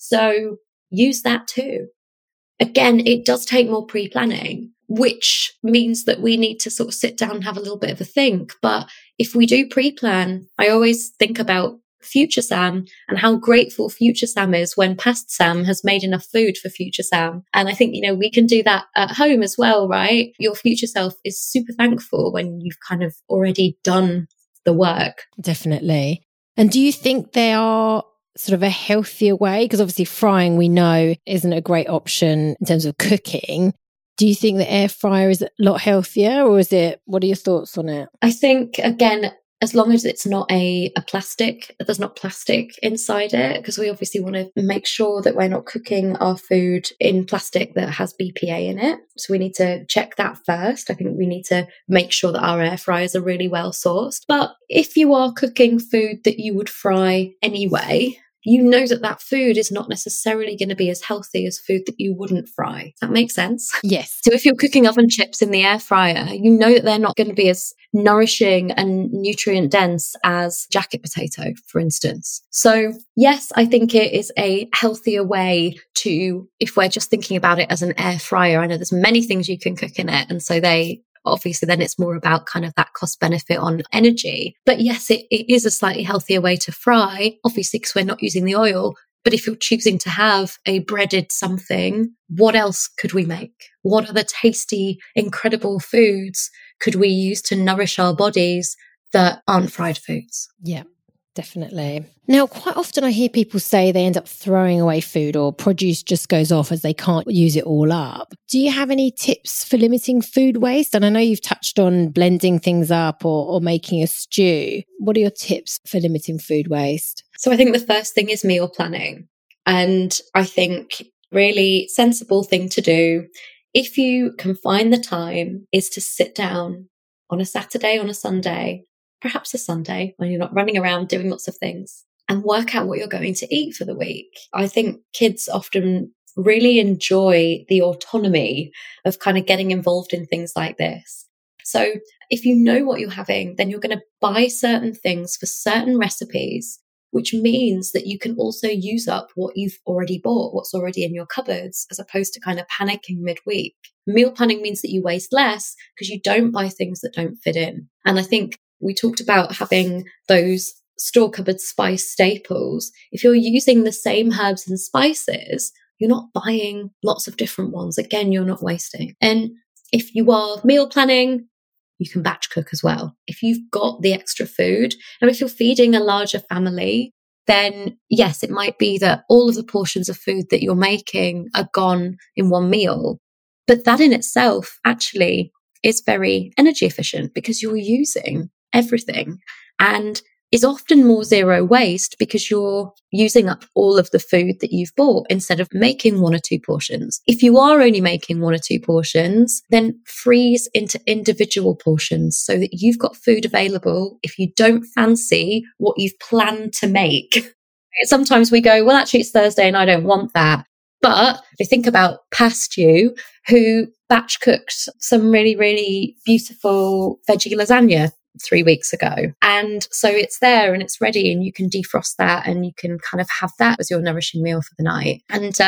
So use that too. Again, it does take more pre-planning, which means that we need to sort of sit down and have a little bit of a think. But if we do pre-plan, I always think about future Sam and how grateful future Sam is when past Sam has made enough food for future Sam. And I think, we can do that at home as well, right? Your future self is super thankful when you've kind of already done the work. Definitely. And do you think there are sort of a healthier way? Because obviously frying, we know, isn't a great option in terms of cooking. Do you think the air fryer is a lot healthier, or is it, what are your thoughts on it? I think, again, as long as it's not a plastic, there's not plastic inside it, because we obviously want to make sure that we're not cooking our food in plastic that has BPA in it. So we need to check that first. I think we need to make sure that our air fryers are really well sourced. But if you are cooking food that you would fry anyway, you know that food is not necessarily going to be as healthy as food that you wouldn't fry. Does that make sense? Yes. So if you're cooking oven chips in the air fryer, you know that they're not going to be as nourishing and nutrient dense as jacket potato, for instance. So yes, I think it is a healthier way to, if we're just thinking about it as an air fryer, I know there's many things you can cook in it. And so obviously then it's more about kind of that cost benefit on energy. But yes, it is a slightly healthier way to fry, obviously, because we're not using the oil. But if you're choosing to have a breaded something, what else could we make? What other tasty, incredible foods could we use to nourish our bodies that aren't fried foods? Yeah. Definitely. Now, quite often I hear people say they end up throwing away food or produce just goes off as they can't use it all up. Do you have any tips for limiting food waste? And I know you've touched on blending things up or making a stew. What are your tips for limiting food waste? So I think the first thing is meal planning. And I think really sensible thing to do, if you can find the time, is to sit down on a Saturday, on a Sunday, perhaps a Sunday when you're not running around doing lots of things, and work out what you're going to eat for the week. I think kids often really enjoy the autonomy of kind of getting involved in things like this. So if you know what you're having, then you're going to buy certain things for certain recipes, which means that you can also use up what you've already bought, what's already in your cupboards, as opposed to kind of panicking midweek. Meal planning means that you waste less because you don't buy things that don't fit in. And I think we talked about having those store cupboard spice staples. If you're using the same herbs and spices, you're not buying lots of different ones. Again, you're not wasting. And if you are meal planning, you can batch cook as well. If you've got the extra food, and if you're feeding a larger family, then yes, it might be that all of the portions of food that you're making are gone in one meal. But that in itself actually is very energy efficient because you're using everything, and is often more zero waste because you're using up all of the food that you've bought instead of making 1 or 2 portions. If you are only making 1 or 2 portions, then freeze into individual portions so that you've got food available if you don't fancy what you've planned to make. Sometimes we go, well, actually it's Thursday and I don't want that. But I think about past you who batch cooked some really, really beautiful veggie lasagna 3 weeks ago. And so it's there and it's ready and you can defrost that and you can kind of have that as your nourishing meal for the night. And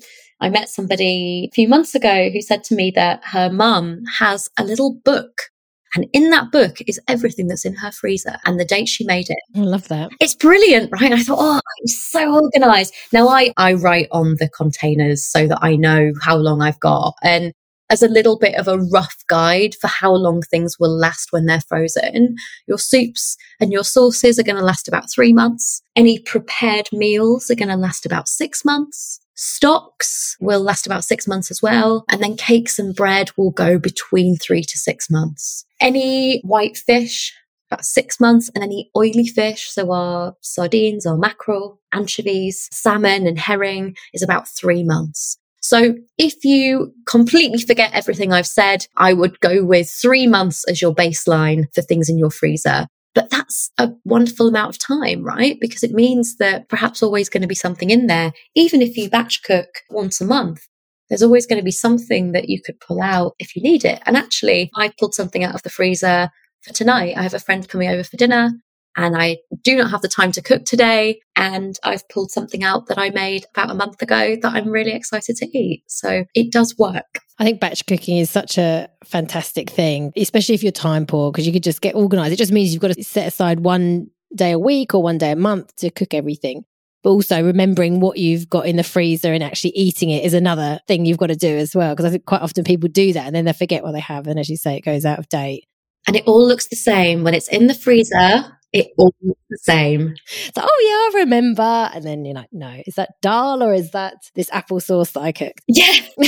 I met somebody a few months ago who said to me that her mum has a little book, and in that book is everything that's in her freezer and the date she made it. I love that. It's brilliant, right? I thought, oh, it's so organized. Now I write on the containers so that I know how long I've got, and as a little bit of a rough guide for how long things will last when they're frozen. Your soups and your sauces are going to last about 3 months. Any prepared meals are going to last about 6 months. Stocks will last about 6 months as well. And then cakes and bread will go between 3 to 6 months. Any white fish, about 6 months. And any oily fish, so our sardines or mackerel, anchovies, salmon and herring, is about 3 months. So if you completely forget everything I've said, I would go with 3 months as your baseline for things in your freezer. But that's a wonderful amount of time, right? Because it means that perhaps always going to be something in there. Even if you batch cook once a month, there's always going to be something that you could pull out if you need it. And actually, I pulled something out of the freezer for tonight. I have a friend coming over for dinner and I do not have the time to cook today. And I've pulled something out that I made about a month ago that I'm really excited to eat. So it does work. I think batch cooking is such a fantastic thing, especially if you're time poor, because you could just get organised. It just means you've got to set aside one day a week or one day a month to cook everything. But also remembering what you've got in the freezer and actually eating it is another thing you've got to do as well. Because I think quite often people do that and then they forget what they have. And as you say, it goes out of date. And it all looks the same. When it's in the freezer, it all looks the same. So, oh yeah, I remember. And then you're like, no, is that dal or is that this applesauce that I cooked? Yeah.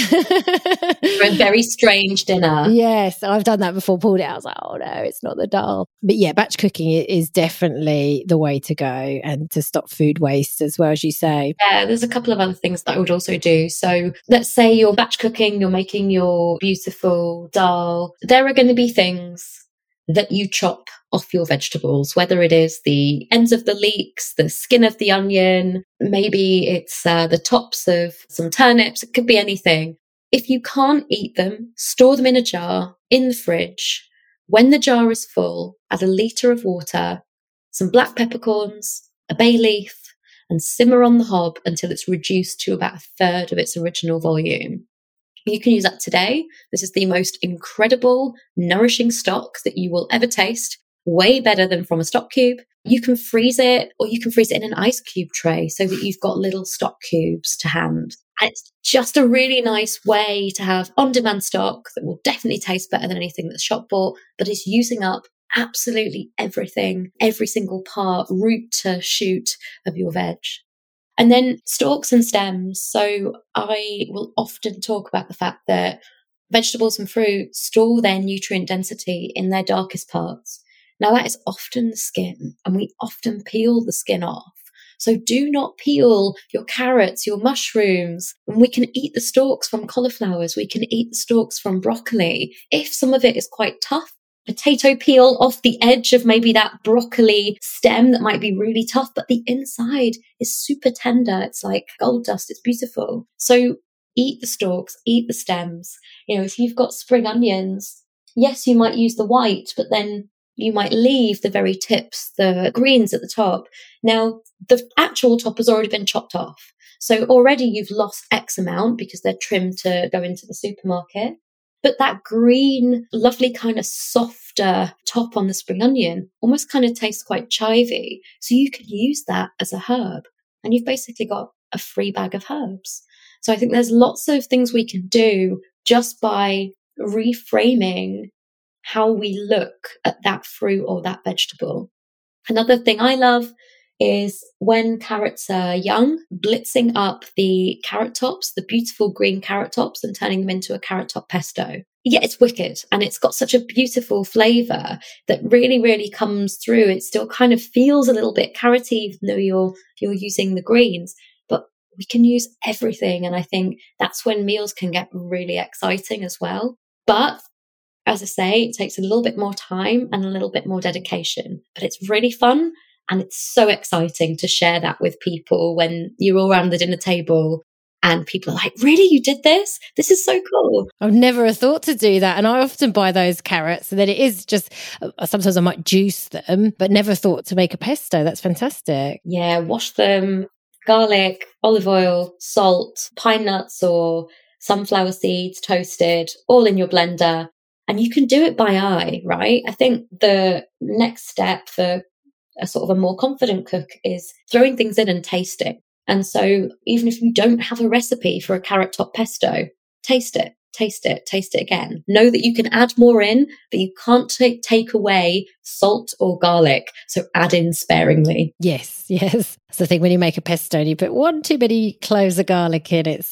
For a very strange dinner. Yes, I've done that before, pulled it out. I was like, oh no, it's not the dal. But yeah, batch cooking is definitely the way to go and to stop food waste as well, as you say. Yeah, there's a couple of other things that I would also do. So let's say you're batch cooking, you're making your beautiful dal. There are going to be things that you chop off your vegetables, whether it is the ends of the leeks, the skin of the onion, maybe it's the tops of some turnips. It could be anything. If you can't eat them, store them in a jar in the fridge. When the jar is full, add a litre of water, some black peppercorns, a bay leaf, and simmer on the hob until it's reduced to about a third of its original volume. You can use that today. This is the most incredible, nourishing stock that you will ever taste. Way better than from a stock cube. You can freeze it, or you can freeze it in an ice cube tray so that you've got little stock cubes to hand. And it's just a really nice way to have on-demand stock that will definitely taste better than anything that's shop bought, but is using up absolutely everything, every single part, root to shoot of your veg. And then stalks and stems. So I will often talk about the fact that vegetables and fruit store their nutrient density in their darkest parts. Now that is often the skin, and we often peel the skin off. So do not peel your carrots, your mushrooms. And we can eat the stalks from cauliflowers. We can eat the stalks from broccoli. If some of it is quite tough, potato peel off the edge of maybe that broccoli stem that might be really tough, but the inside is super tender. It's like gold dust. It's beautiful. So eat the stalks, eat the stems. You know, if you've got spring onions, yes, you might use the white, but then you might leave the very tips, the greens at the top. Now, the actual top has already been chopped off. So already you've lost X amount because they're trimmed to go into the supermarket. But that green, lovely kind of softer top on the spring onion almost kind of tastes quite chivy. So you could use that as a herb and you've basically got a free bag of herbs. So I think there's lots of things we can do just by reframing how we look at that fruit or that vegetable. Another thing I love is when carrots are young, blitzing up the carrot tops, the beautiful green carrot tops, and turning them into a carrot top pesto. Yeah, it's wicked. And it's got such a beautiful flavour that really, really comes through. It still kind of feels a little bit carroty, even though you're using the greens. But we can use everything. And I think that's when meals can get really exciting as well. But as I say, it takes a little bit more time and a little bit more dedication. But it's really fun. And it's so exciting to share that with people when you're all around the dinner table and people are like, really, you did this? This is so cool. I've never thought to do that. And I often buy those carrots and then it is just, sometimes I might juice them, but never thought to make a pesto. That's fantastic. Yeah, wash them, garlic, olive oil, salt, pine nuts or sunflower seeds toasted, all in your blender. And you can do it by eye, right? I think the next step for a sort of a more confident cook is throwing things in and tasting. And so even if you don't have a recipe for a carrot top pesto, taste it again. Know that you can add more in, but you can't take away salt or garlic. So add in sparingly. Yes. That's the thing when you make a pesto and you put one too many cloves of garlic in, it's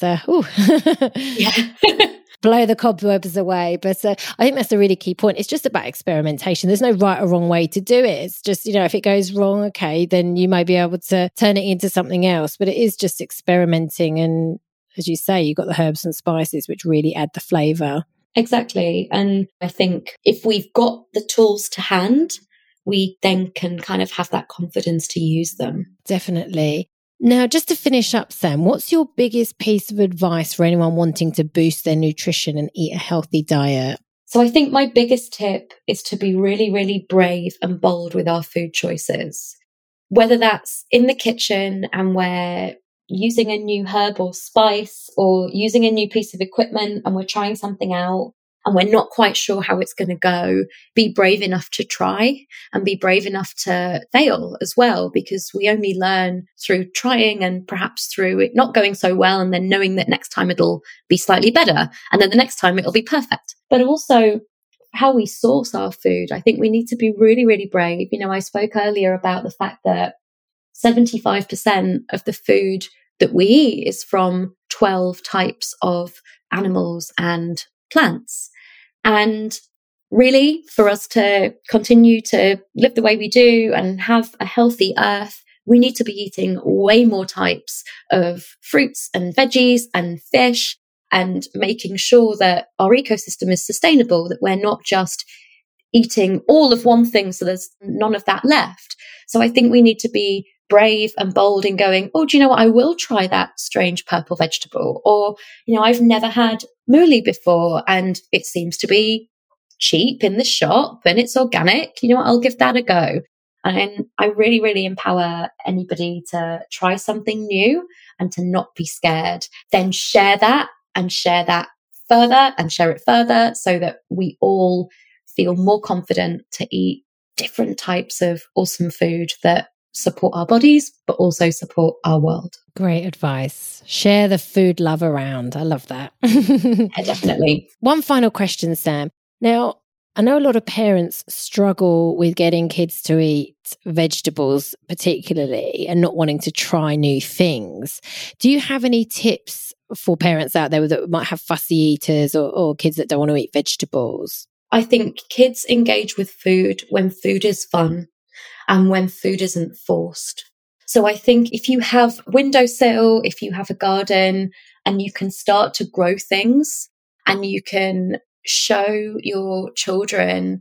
Yeah. blow the cobwebs away. But I think that's a really key point. It's just about experimentation. There's no right or wrong way to do it. It's just, if it goes wrong, okay, then you might be able to turn it into something else. But it is just experimenting. And as you say, you've got the herbs and spices, which really add the flavour. Exactly. And I think if we've got the tools to hand, we then can kind of have that confidence to use them. Definitely. Now, just to finish up, Sam, what's your biggest piece of advice for anyone wanting to boost their nutrition and eat a healthy diet? So I think my biggest tip is to be really, really brave and bold with our food choices. Whether that's in the kitchen and we're using a new herb or spice, or using a new piece of equipment and we're trying something out and we're not quite sure how it's going to go, be brave enough to try and be brave enough to fail as well, because we only learn through trying and perhaps through it not going so well and then knowing that next time it'll be slightly better and then the next time it'll be perfect. But also how we source our food. I think we need to be really, really brave. You know, I spoke earlier about the fact that 75% of the food that we eat is from 12 types of animals and plants. And really, for us to continue to live the way we do and have a healthy earth, we need to be eating way more types of fruits and veggies and fish, and making sure that our ecosystem is sustainable, that we're not just eating all of one thing so there's none of that left. So I think we need to be brave and bold in going, oh, do you know what? I will try that strange purple vegetable. Or, you know, I've never had mooli before and it seems to be cheap in the shop and it's organic. You know what? I'll give that a go. And I really, really empower anybody to try something new and to not be scared. Then share that and share that further and share it further so that we all feel more confident to eat different types of awesome food that support our bodies, but also support our world. Great advice. Share the food love around. I love that. Yeah, definitely. One final question, Sam. Now, I know a lot of parents struggle with getting kids to eat vegetables particularly and not wanting to try new things. Do you have any tips for parents out there that might have fussy eaters or kids that don't want to eat vegetables? I think kids engage with food when food is fun and when food isn't forced. So I think if you have windowsill, if you have a garden and you can start to grow things and you can show your children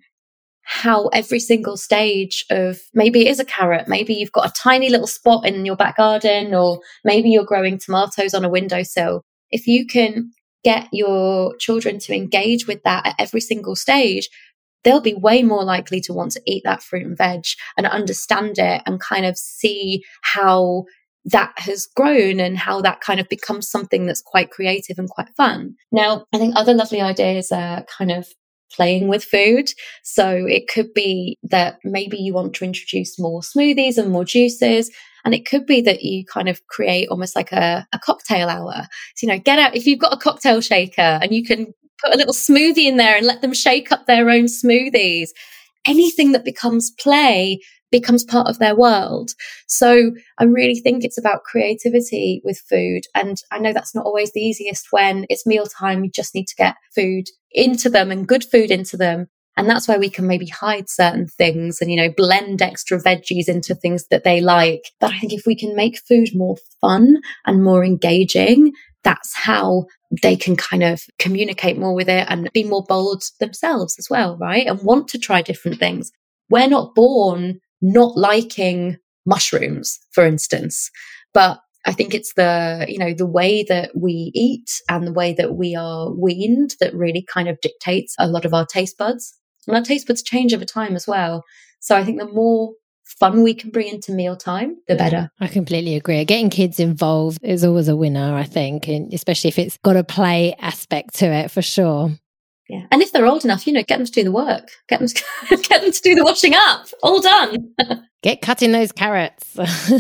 how every single stage of, maybe it is a carrot, maybe you've got a tiny little spot in your back garden, or maybe you're growing tomatoes on a windowsill. If you can get your children to engage with that at every single stage, they'll be way more likely to want to eat that fruit and veg and understand it and kind of see how that has grown and how that kind of becomes something that's quite creative and quite fun. Now, I think other lovely ideas are kind of playing with food. So it could be that maybe you want to introduce more smoothies and more juices. And it could be that you kind of create almost like a cocktail hour. So, you know, get out, if you've got a cocktail shaker and you can put a little smoothie in there and let them shake up their own smoothies. Anything that becomes play becomes part of their world. So I really think it's about creativity with food. And I know that's not always the easiest when it's mealtime. You just need to get food into them and good food into them. And that's where we can maybe hide certain things and, you know, blend extra veggies into things that they like. But I think if we can make food more fun and more engaging, that's how they can kind of communicate more with it and be more bold themselves as well, right? And want to try different things. We're not born not liking mushrooms, for instance, but I think it's the, you know, the way that we eat and the way that we are weaned that really kind of dictates a lot of our taste buds. And our taste buds change over time as well. So I think the more fun we can bring into mealtime, the better. I completely agree. Getting kids involved is always a winner, I think, and especially if it's got a play aspect to it, for sure. Yeah. And if they're old enough, you know, get them to do the work. Get them to do the washing up. All done. Get cutting those carrots.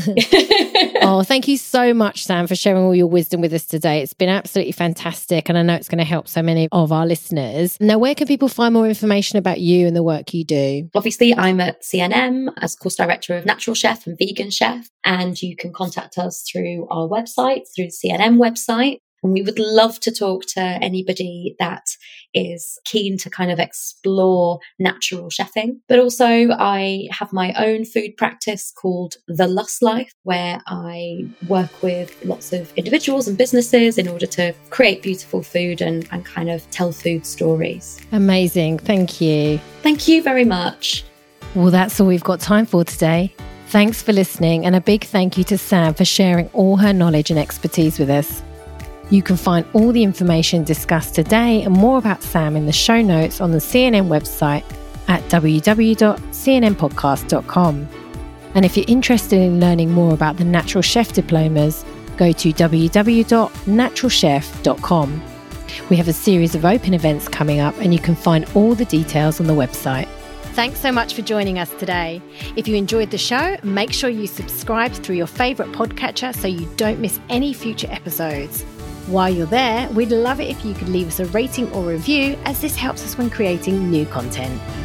Oh, thank you so much, Sam, for sharing all your wisdom with us today. It's been absolutely fantastic. And I know it's going to help so many of our listeners. Now, where can people find more information about you and the work you do? Obviously, I'm at CNM as course director of Natural Chef and Vegan Chef. And you can contact us through our website, through the CNM website. And we would love to talk to anybody that is keen to kind of explore natural chefing. But also I have my own food practice called The Lust Life, where I work with lots of individuals and businesses in order to create beautiful food and kind of tell food stories. Amazing. Thank you. Thank you very much. Well, that's all we've got time for today. Thanks for listening, and a big thank you to Sam for sharing all her knowledge and expertise with us. You can find all the information discussed today and more about Sam in the show notes on the CNN website at www.cnnpodcast.com. And if you're interested in learning more about the Natural Chef Diplomas, go to www.naturalchef.com. We have a series of open events coming up, and you can find all the details on the website. Thanks so much for joining us today. If you enjoyed the show, make sure you subscribe through your favourite podcatcher so you don't miss any future episodes. While you're there, we'd love it if you could leave us a rating or review, as this helps us when creating new content.